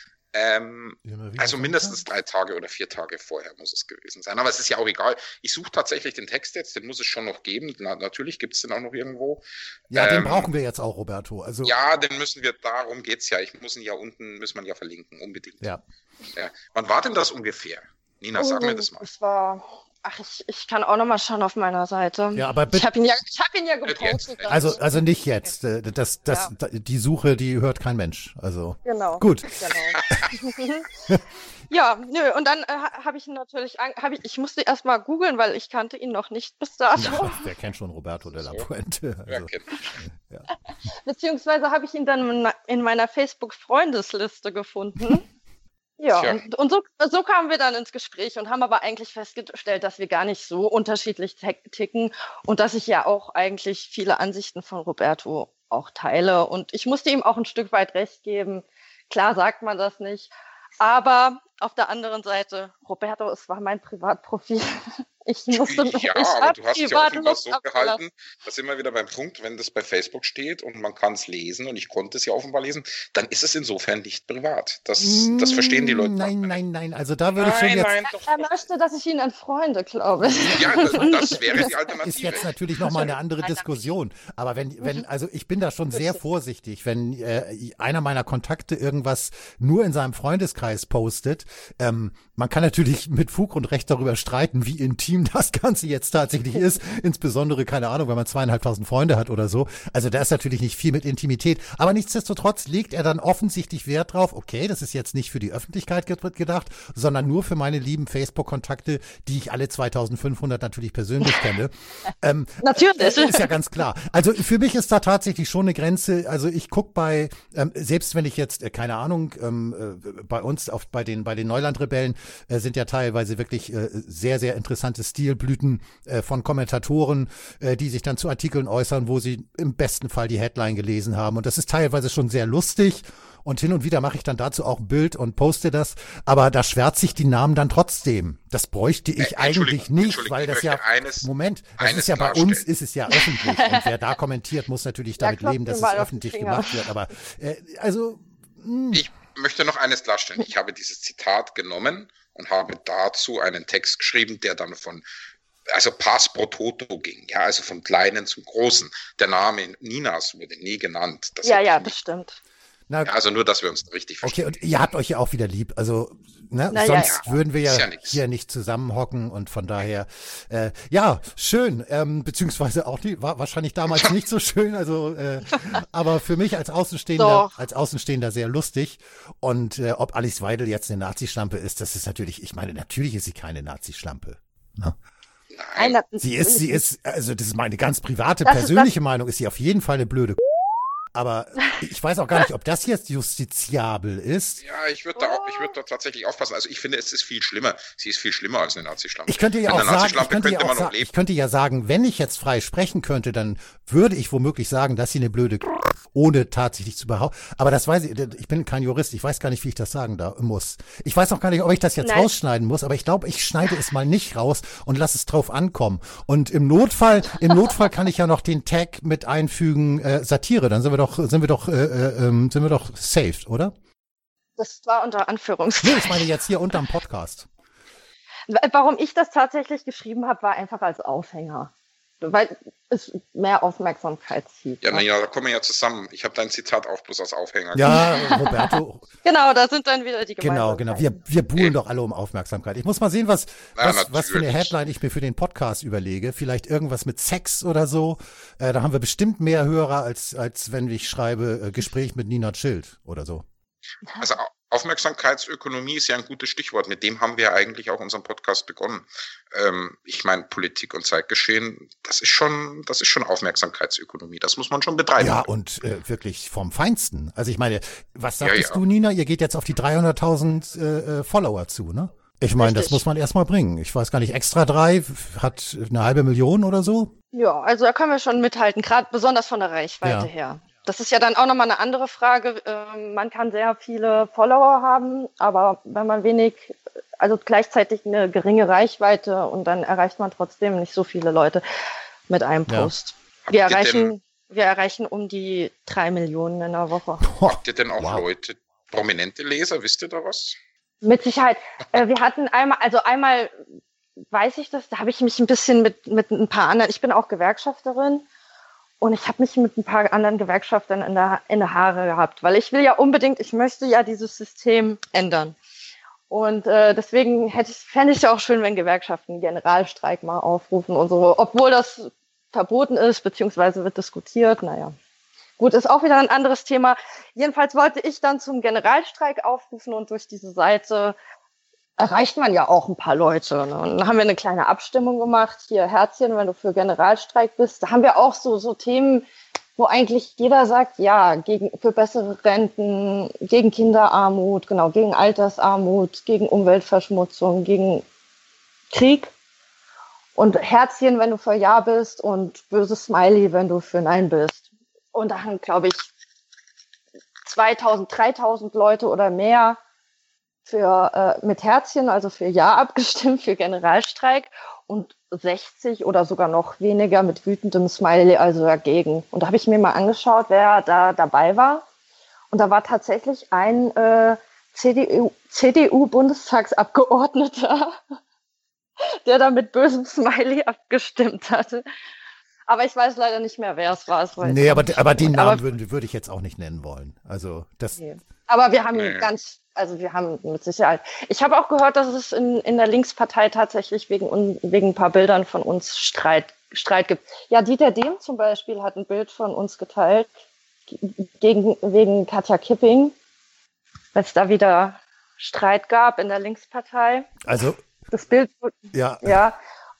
B: Ähm,
A: Immer wieder
B: also mindestens
A: Sonntag?
B: drei Tage oder vier Tage vorher muss es gewesen sein. Aber es ist ja auch egal. Ich suche tatsächlich den Text jetzt, den muss es schon noch geben. Na, natürlich gibt es den auch noch irgendwo.
A: Ja, den
B: ähm,
A: brauchen wir jetzt auch, Roberto. Also,
B: Ja, den müssen wir, darum geht's ja. Ich muss ihn ja unten, müssen wir ihn ja verlinken, unbedingt.
A: ja.
B: Ja. Wann war denn das ungefähr? Nina, sag mir das mal.
C: Es war, ach, ich, ich kann auch noch mal schauen auf meiner Seite.
A: Ja, aber
C: Ich
A: bitte,
C: habe ihn ja, ich habe ihn ja
B: Nicht
C: gepostet.
B: jetzt.
A: also, also nicht jetzt. Äh, Das, das,
C: Ja.
A: Die Suche, die hört kein Mensch. Also,
C: Genau.
A: gut.
C: Genau. Ja, nö, und dann äh, habe ich ihn natürlich, an- hab ich, ich musste erst mal googeln, weil ich kannte ihn noch nicht bis dato.
A: Ja, wer kennt schon Roberto de la Puente?
B: Wer
A: Also,
B: kennt?
C: Beziehungsweise habe ich ihn dann in me- in meiner Facebook-Freundesliste gefunden. Ja,
B: Tja.
C: und, und so, so kamen wir dann ins Gespräch und haben aber eigentlich festgestellt, dass wir gar nicht so unterschiedlich tick- ticken und dass ich ja auch eigentlich viele Ansichten von Roberto auch teile. Und ich musste ihm auch ein Stück weit recht geben. Klar sagt man das nicht. Aber auf der anderen Seite, Roberto, es war mein Privatprofil. Ich musste
B: Ja,
C: ich
B: aber
C: hab
B: du hast es ja
C: privat
B: offenbar
C: Lust
B: so
C: abgelassen.
B: gehalten, dass immer wieder beim Punkt, wenn das bei Facebook steht und man kann es lesen und ich konnte es ja offenbar lesen, dann ist es insofern nicht privat. Das, das verstehen die Leute.
A: Nein, nein, nein. Also da würde ich schon
B: Nein,
A: jetzt.
B: nein, doch.
C: Er möchte, dass ich ihn entfreunde, glaube ich.
B: Ja, das, das wäre die
A: Ist
B: Alternative.
A: jetzt natürlich nochmal eine andere
C: Nein, nein.
A: Diskussion. Aber wenn, wenn, also ich bin da schon sehr vorsichtig, wenn äh, einer meiner Kontakte irgendwas nur in seinem Freundeskreis postet. Ähm, man kann natürlich mit Fug und Recht darüber streiten, wie intim das Ganze jetzt tatsächlich ist. Insbesondere, keine Ahnung, wenn man zweieinhalbtausend Freunde hat oder so. Also da ist natürlich nicht viel mit Intimität. Aber nichtsdestotrotz legt er dann offensichtlich Wert drauf, okay, das ist jetzt nicht für die Öffentlichkeit ge- gedacht, sondern nur für meine lieben Facebook-Kontakte, die ich alle zweitausendfünfhundert natürlich persönlich kenne. Ähm,
C: Natürlich.
A: Das ist ja ganz klar. Also für mich ist da tatsächlich schon eine Grenze. Also ich guck bei, ähm, selbst wenn ich jetzt, äh, keine Ahnung, ähm, äh, bei uns auf, bei den, bei den Neulandrebellen äh, sind ja teilweise wirklich äh, sehr, sehr interessante Stilblüten äh, von Kommentatoren, äh, die sich dann zu Artikeln äußern, wo sie im besten Fall die Headline gelesen haben. Und das ist teilweise schon sehr lustig. Und hin und wieder mache ich dann dazu auch ein Bild und poste das. Aber da schwärze ich die Namen dann trotzdem. Das bräuchte ich
B: Äh,
A: eigentlich
B: Entschuldigung,
A: nicht,
B: Entschuldigung,
A: weil
B: ich
A: das ja,
B: möchte eines-
A: Moment, das
B: eines
A: ist ja bei
B: klarstellen.
A: uns ist es ja öffentlich. Und wer da kommentiert, muss natürlich
C: Ja,
A: damit
C: klopft
A: leben,
C: mir
A: dass es
C: mal auf die
A: öffentlich
C: Finger.
A: gemacht wird. Aber äh, also, mh,
B: Ich möchte noch eines klarstellen. Ich habe dieses Zitat genommen und habe dazu einen Text geschrieben, der dann von, also Pass pro Toto ging, ja, also vom Kleinen zum Großen. Der Name Ninas wurde nie genannt. Das
C: Ja,
B: hätte
C: ja,
B: ich
C: das
B: nicht.
C: stimmt.
A: na,
B: Also nur, dass wir uns richtig
A: okay,
B: verstehen.
A: und ihr habt euch ja auch wieder lieb. Also, ne,
C: Na ja,
A: sonst
B: ja.
A: würden wir ja,
B: Ist ja nix.
A: hier nicht zusammenhocken und von daher, äh, ja, schön, ähm, beziehungsweise auch die, war wahrscheinlich damals nicht so schön, also, äh, aber für mich als Außenstehender,
C: Doch.
A: als Außenstehender sehr lustig. Und äh, ob Alice Weidel jetzt eine Nazi-Schlampe ist, das ist natürlich, ich meine, natürlich ist sie keine Nazi-Schlampe. Ne?
B: Nein,
C: Einer-
A: Sie ist, sie ist, also das ist meine ganz private,
C: Das ist-
A: persönliche Meinung, ist sie auf jeden Fall eine blöde. Aber ich weiß auch gar nicht, ob das jetzt justiziabel ist.
B: ja, ich würde da, auch- ich würde da tatsächlich aufpassen. Also ich finde, es ist viel schlimmer. Sie ist viel schlimmer als eine Nazi-Schlampe.
A: Ich könnte ja
B: Mit
A: auch
B: einer
A: sagen, ich
B: Nazi-Schlampe
A: könnte ja
B: könnte
A: auch
B: man noch
A: sagen,
B: leben.
A: ich könnte ja sagen, wenn ich jetzt frei sprechen könnte, dann würde ich womöglich sagen, dass sie eine blöde, ohne tatsächlich zu behaupten. Aber das weiß ich, ich bin kein Jurist, ich weiß gar nicht, wie ich das sagen da muss. Ich weiß auch gar nicht, ob ich das jetzt
C: Nein.
A: rausschneiden muss, aber ich glaube, ich schneide es mal nicht raus und lasse es drauf ankommen. Und im Notfall, im Notfall kann ich ja noch den Tag mit einfügen, äh, Satire, dann sind wir doch, sind wir doch, äh, äh, ähm, sind wir doch saved, oder?
C: Das war unter
A: Nee,
C: Anführungszeichen.
A: ich meine jetzt hier unterm Podcast.
C: Warum ich das tatsächlich geschrieben habe, war einfach als Aufhänger. Weil es mehr Aufmerksamkeit zieht.
B: Ja,
C: ne?
B: naja, da kommen wir ja zusammen. Ich habe dein Zitat auch bloß als Aufhänger.
A: Ja, Roberto,
C: Genau, da sind dann wieder die
A: genau, genau. Wir, wir buhlen doch alle um Aufmerksamkeit. Ich muss mal sehen, was,
B: Ja,
A: was, was für eine
B: natürlich.
A: Headline ich mir für den Podcast überlege. Vielleicht irgendwas mit Sex oder so. Äh, da haben wir bestimmt mehr Hörer, als, als wenn ich schreibe, äh, Gespräch mit Nina Schild oder so.
B: Also Aufmerksamkeitsökonomie ist ja ein gutes Stichwort. Mit dem haben wir eigentlich auch unseren Podcast begonnen. Ähm, ich meine, Politik und Zeitgeschehen, das ist schon, das ist schon Aufmerksamkeitsökonomie. Das muss man schon betreiben.
A: Ja, und äh, wirklich vom Feinsten. Also ich meine, was sagtest
B: ja, ja.
A: du, Nina? Ihr geht jetzt auf die dreihunderttausend äh, Follower zu, ne? Ich meine, das muss man erstmal bringen. Ich weiß gar nicht, Extra drei hat eine halbe Million oder so?
C: Ja, also da können wir schon mithalten, gerade besonders von der Reichweite
A: Ja.
C: her. Das ist ja dann auch nochmal eine andere Frage. Ähm, man kann sehr viele Follower haben, aber wenn man wenig, also gleichzeitig eine geringe Reichweite und dann erreicht man trotzdem nicht so viele Leute mit einem
A: Ja.
C: Post. Wir
B: Habt ihr
C: erreichen, wir erreichen um die drei Millionen in der Woche.
B: Habt ihr denn auch
A: Wow.
B: Leute, prominente Leser, wisst ihr da was?
C: Mit Sicherheit. Äh, wir hatten einmal, also einmal weiß ich das, da habe ich mich ein bisschen mit, mit ein paar anderen, ich bin auch Gewerkschafterin und ich habe mich mit ein paar anderen Gewerkschaftern in der, in der Haare gehabt, weil ich will ja unbedingt, ich möchte ja dieses System ändern. Und äh, deswegen hätte ich, fände ich es ja auch schön, wenn Gewerkschaften einen Generalstreik mal aufrufen und so, obwohl das verboten ist, beziehungsweise wird diskutiert, naja. Gut, ist auch wieder ein anderes Thema. Jedenfalls wollte ich dann zum Generalstreik aufrufen und durch diese Seite erreicht man ja auch ein paar Leute. Ne? Und dann haben wir eine kleine Abstimmung gemacht. Hier, Herzchen, wenn du für Generalstreik bist. Da haben wir auch so, so Themen, wo eigentlich jeder sagt, ja, gegen, für bessere Renten, gegen Kinderarmut, genau, gegen Altersarmut, gegen Umweltverschmutzung, gegen Krieg. Und Herzchen, wenn du für Ja bist und böses Smiley, wenn du für Nein bist. Und da haben, glaube ich, zweitausend, dreitausend Leute oder mehr für äh, mit Herzchen, also für Ja abgestimmt, für Generalstreik und sechzig oder sogar noch weniger mit wütendem Smiley, also dagegen. Und da habe ich mir mal angeschaut, wer da dabei war. Und da war tatsächlich ein äh, C D U, C D U-Bundestagsabgeordneter, der da mit bösem Smiley abgestimmt hatte. Aber ich weiß leider nicht mehr, wer es war. Es war
A: Nee, aber, aber den Namen
C: aber,
A: würde, würde ich jetzt auch nicht nennen wollen. Also das.
C: Okay. Aber wir haben
B: Nee.
C: ganz, also wir haben mit Sicherheit. Ich habe auch gehört, dass es in, in der Linkspartei tatsächlich wegen, wegen ein paar Bildern von uns Streit, Streit gibt. Ja, Dieter Dehm zum Beispiel hat ein Bild von uns geteilt gegen, wegen Katja Kipping, weil es da wieder Streit gab in der Linkspartei.
A: Also
C: Das Bild,
A: ja.
C: ja.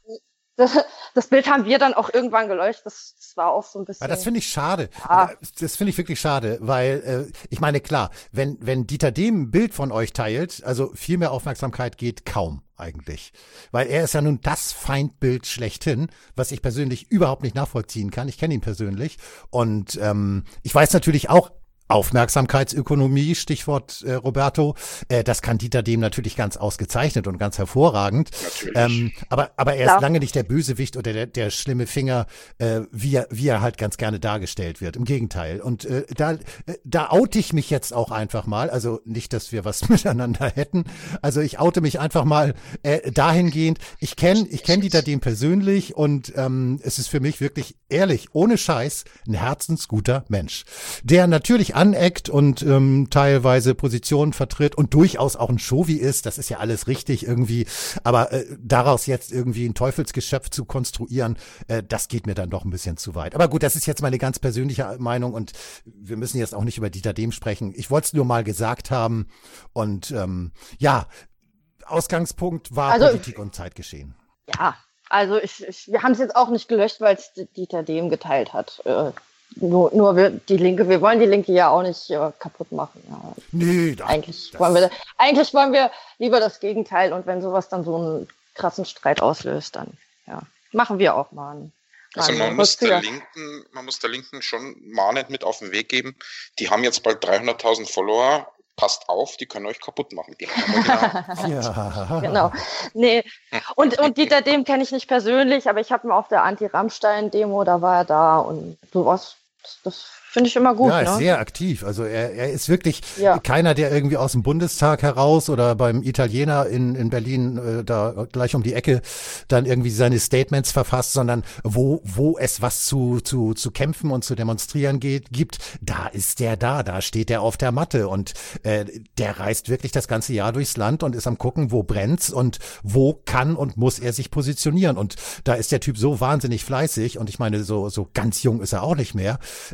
C: Das, das Bild haben wir dann auch irgendwann gelöscht. Das, das war auch so ein bisschen.
A: Ja, das finde ich schade.
C: Ja.
A: Das finde ich wirklich schade, weil äh, ich meine, klar, wenn wenn Dieter Dehm ein Bild von euch teilt, also viel mehr Aufmerksamkeit geht kaum eigentlich, weil er ist ja nun das Feindbild schlechthin, was ich persönlich überhaupt nicht nachvollziehen kann. Ich kenne ihn persönlich und ähm, ich weiß natürlich auch, Aufmerksamkeitsökonomie, Stichwort äh, Roberto, äh, das kann Dieter Dehm natürlich ganz ausgezeichnet und ganz hervorragend. Ähm, aber, aber er ist
C: Klar.
A: lange nicht der Bösewicht oder der, der schlimme Finger, äh, wie, er, wie er halt ganz gerne dargestellt wird. Im Gegenteil. Und äh, da, äh, da oute ich mich jetzt auch einfach mal. Also nicht, dass wir was miteinander hätten. Also ich oute mich einfach mal äh, dahingehend. Ich kenne ich kenn Dieter Dehm persönlich und ähm, es ist für mich wirklich ehrlich, ohne Scheiß, ein herzensguter Mensch, der natürlich aneckt und ähm, teilweise Positionen vertritt und durchaus auch ein Chauvi ist, das ist ja alles richtig irgendwie, aber äh, daraus jetzt irgendwie ein Teufelsgeschöpf zu konstruieren, äh, das geht mir dann doch ein bisschen zu weit. Aber gut, das ist jetzt meine ganz persönliche Meinung und wir müssen jetzt auch nicht über Dieter Dehm sprechen. Ich wollte es nur mal gesagt haben und ähm, ja, Ausgangspunkt war
C: Also,
A: Politik und Zeitgeschehen.
C: Ja, also ich, ich, wir haben es jetzt auch nicht gelöscht, weil es Dieter Dehm geteilt hat. Äh, nur nur wir, die Linke, wir wollen die Linke ja auch nicht äh, kaputt machen. Ja.
A: Nee, das,
C: Eigentlich
A: das,
C: wollen wir, eigentlich wollen wir lieber das Gegenteil. Und wenn sowas dann so einen krassen Streit auslöst, dann ja, machen wir auch mal einen.
B: Also man muss der Linken, man muss der Linken schon mahnend mit auf den Weg geben. Die haben jetzt bald dreihunderttausend Follower. Passt auf, die können euch kaputt machen. Die haben
A: ja.
C: Genau. Nee. Und, und Dieter Dehm kenne ich nicht persönlich, aber ich habe ihn auf der Anti-Rammstein-Demo, da war er da und sowas, das, das finde ich immer gut.
A: Ja, er ist
C: ne?
A: sehr aktiv. Also er, er ist wirklich
C: Ja.
A: keiner, der irgendwie aus dem Bundestag heraus oder beim Italiener in, in Berlin äh, da gleich um die Ecke dann irgendwie seine Statements verfasst, sondern wo, wo es was zu, zu, zu kämpfen und zu demonstrieren geht, gibt, da ist der da, da steht der auf der Matte und äh, der reist wirklich das ganze Jahr durchs Land und ist am gucken, wo brennt's und wo kann und muss er sich positionieren. Und da ist der Typ so wahnsinnig fleißig und ich meine, so, so ganz jung ist er auch nicht mehr. Äh, das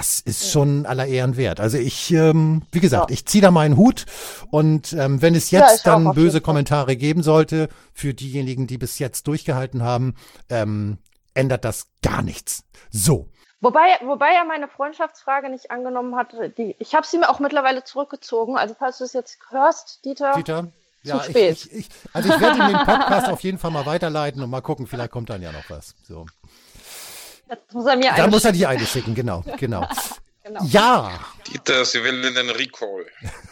A: das ist schon aller Ehren wert. Also ich, ähm, wie gesagt, ja. ich ziehe da meinen Hut und ähm, wenn es jetzt ja, dann böse Kommentare geben sollte für diejenigen, die bis jetzt durchgehalten haben, ähm, ändert das gar nichts. So.
C: Wobei, wobei er meine Freundschaftsfrage nicht angenommen hat. Die, ich habe sie mir auch mittlerweile zurückgezogen. Also falls du es jetzt hörst, Dieter,
A: Dieter?
C: zu
A: ja,
C: spät.
A: Ich, ich, ich, also ich werde ihm den Podcast auf jeden Fall mal weiterleiten und mal gucken, vielleicht kommt dann ja noch was. So.
C: Jetzt muss er mir
A: Da muss er die eine schicken, genau, genau. genau. Ja.
B: Dieter, sie will in den Recall.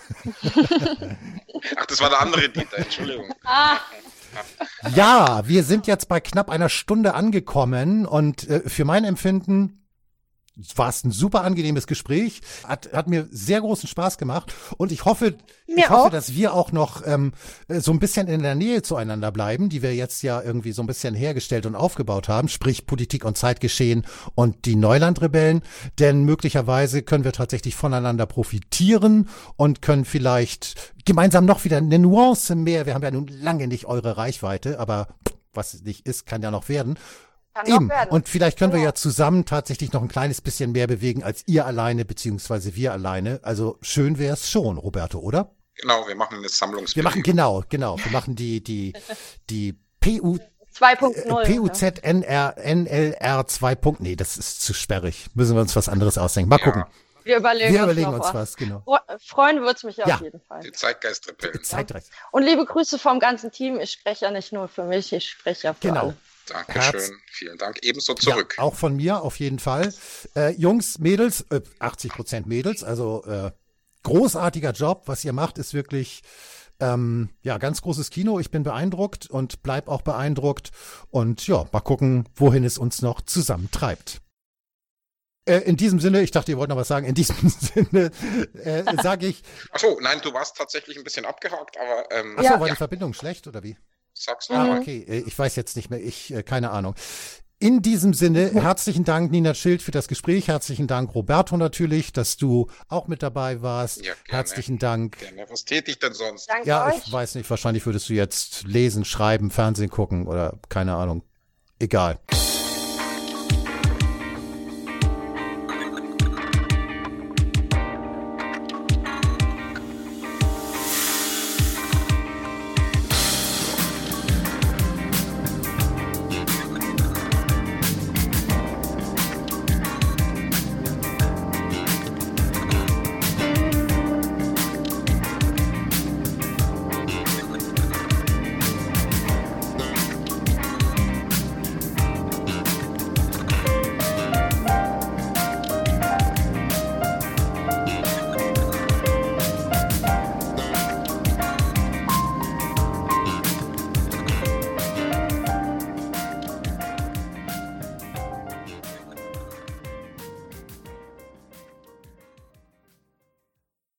B: Ach, das war der andere Dieter, Entschuldigung. Ah.
A: Ja, wir sind jetzt bei knapp einer Stunde angekommen und äh, für mein Empfinden war es ein super angenehmes Gespräch, hat, hat mir sehr großen Spaß gemacht und ich hoffe, mir ich hoffe, auch. dass wir auch noch ähm, so ein bisschen in der Nähe zueinander bleiben, die wir jetzt ja irgendwie so ein bisschen hergestellt und aufgebaut haben, sprich Politik und Zeitgeschehen und die Neulandrebellen, denn möglicherweise können wir tatsächlich voneinander profitieren und können vielleicht gemeinsam noch wieder eine Nuance mehr, wir haben ja nun lange nicht eure Reichweite, aber was nicht ist, kann ja noch werden. Eben. Und vielleicht können wir ja zusammen tatsächlich noch ein kleines bisschen mehr bewegen als ihr alleine, beziehungsweise wir alleine. Also schön wäre es schon, Roberto, oder?
B: Genau, wir machen eine Sammlungsbewegung.
A: Wir machen, genau, genau. Wir machen die, die, die P U,
C: zwei Punkt null.
A: P U Z N R, N L R zwei. Nee, das ist zu sperrig. Müssen wir uns was anderes ausdenken. Mal ja. gucken.
C: Wir überlegen,
A: wir überlegen
C: uns,
A: uns was, genau.
C: Freuen wird es mich ja,
A: ja
C: auf jeden Fall.
B: Die Zeitgeistrebellen.
A: Zeitgeist.
C: Und liebe Grüße vom ganzen Team. Ich spreche ja nicht nur für mich, ich spreche ja für
A: genau.
C: alle.
B: Dankeschön, Herz. Vielen Dank. Ebenso zurück.
A: Ja, auch von mir auf jeden Fall. Äh, Jungs, Mädels, äh, achtzig Prozent Mädels, also äh, großartiger Job. Was ihr macht, ist wirklich ähm, ja ganz großes Kino. Ich bin beeindruckt und bleib auch beeindruckt. Und ja, mal gucken, wohin es uns noch zusammentreibt. Äh, in diesem Sinne, ich dachte, ihr wollt noch was sagen. In diesem Sinne äh, sage ich.
B: Achso, nein, du warst tatsächlich ein bisschen abgehakt, aber. Ähm,
A: Achso,
B: ja.
A: war die Verbindung schlecht oder wie?
B: Sag's
A: ah,
B: mal.
A: okay, ich weiß jetzt nicht mehr, ich, keine Ahnung. In diesem Sinne, herzlichen Dank, Nina Schild, für das Gespräch. Herzlichen Dank, Roberto, natürlich, dass du auch mit dabei warst. Ja, gerne. Herzlichen Dank.
B: Gerne. Was täte ich denn sonst?
C: Danke
A: ja,
C: euch.
A: Ich weiß nicht, wahrscheinlich würdest du jetzt lesen, schreiben, Fernsehen gucken oder keine Ahnung. Egal.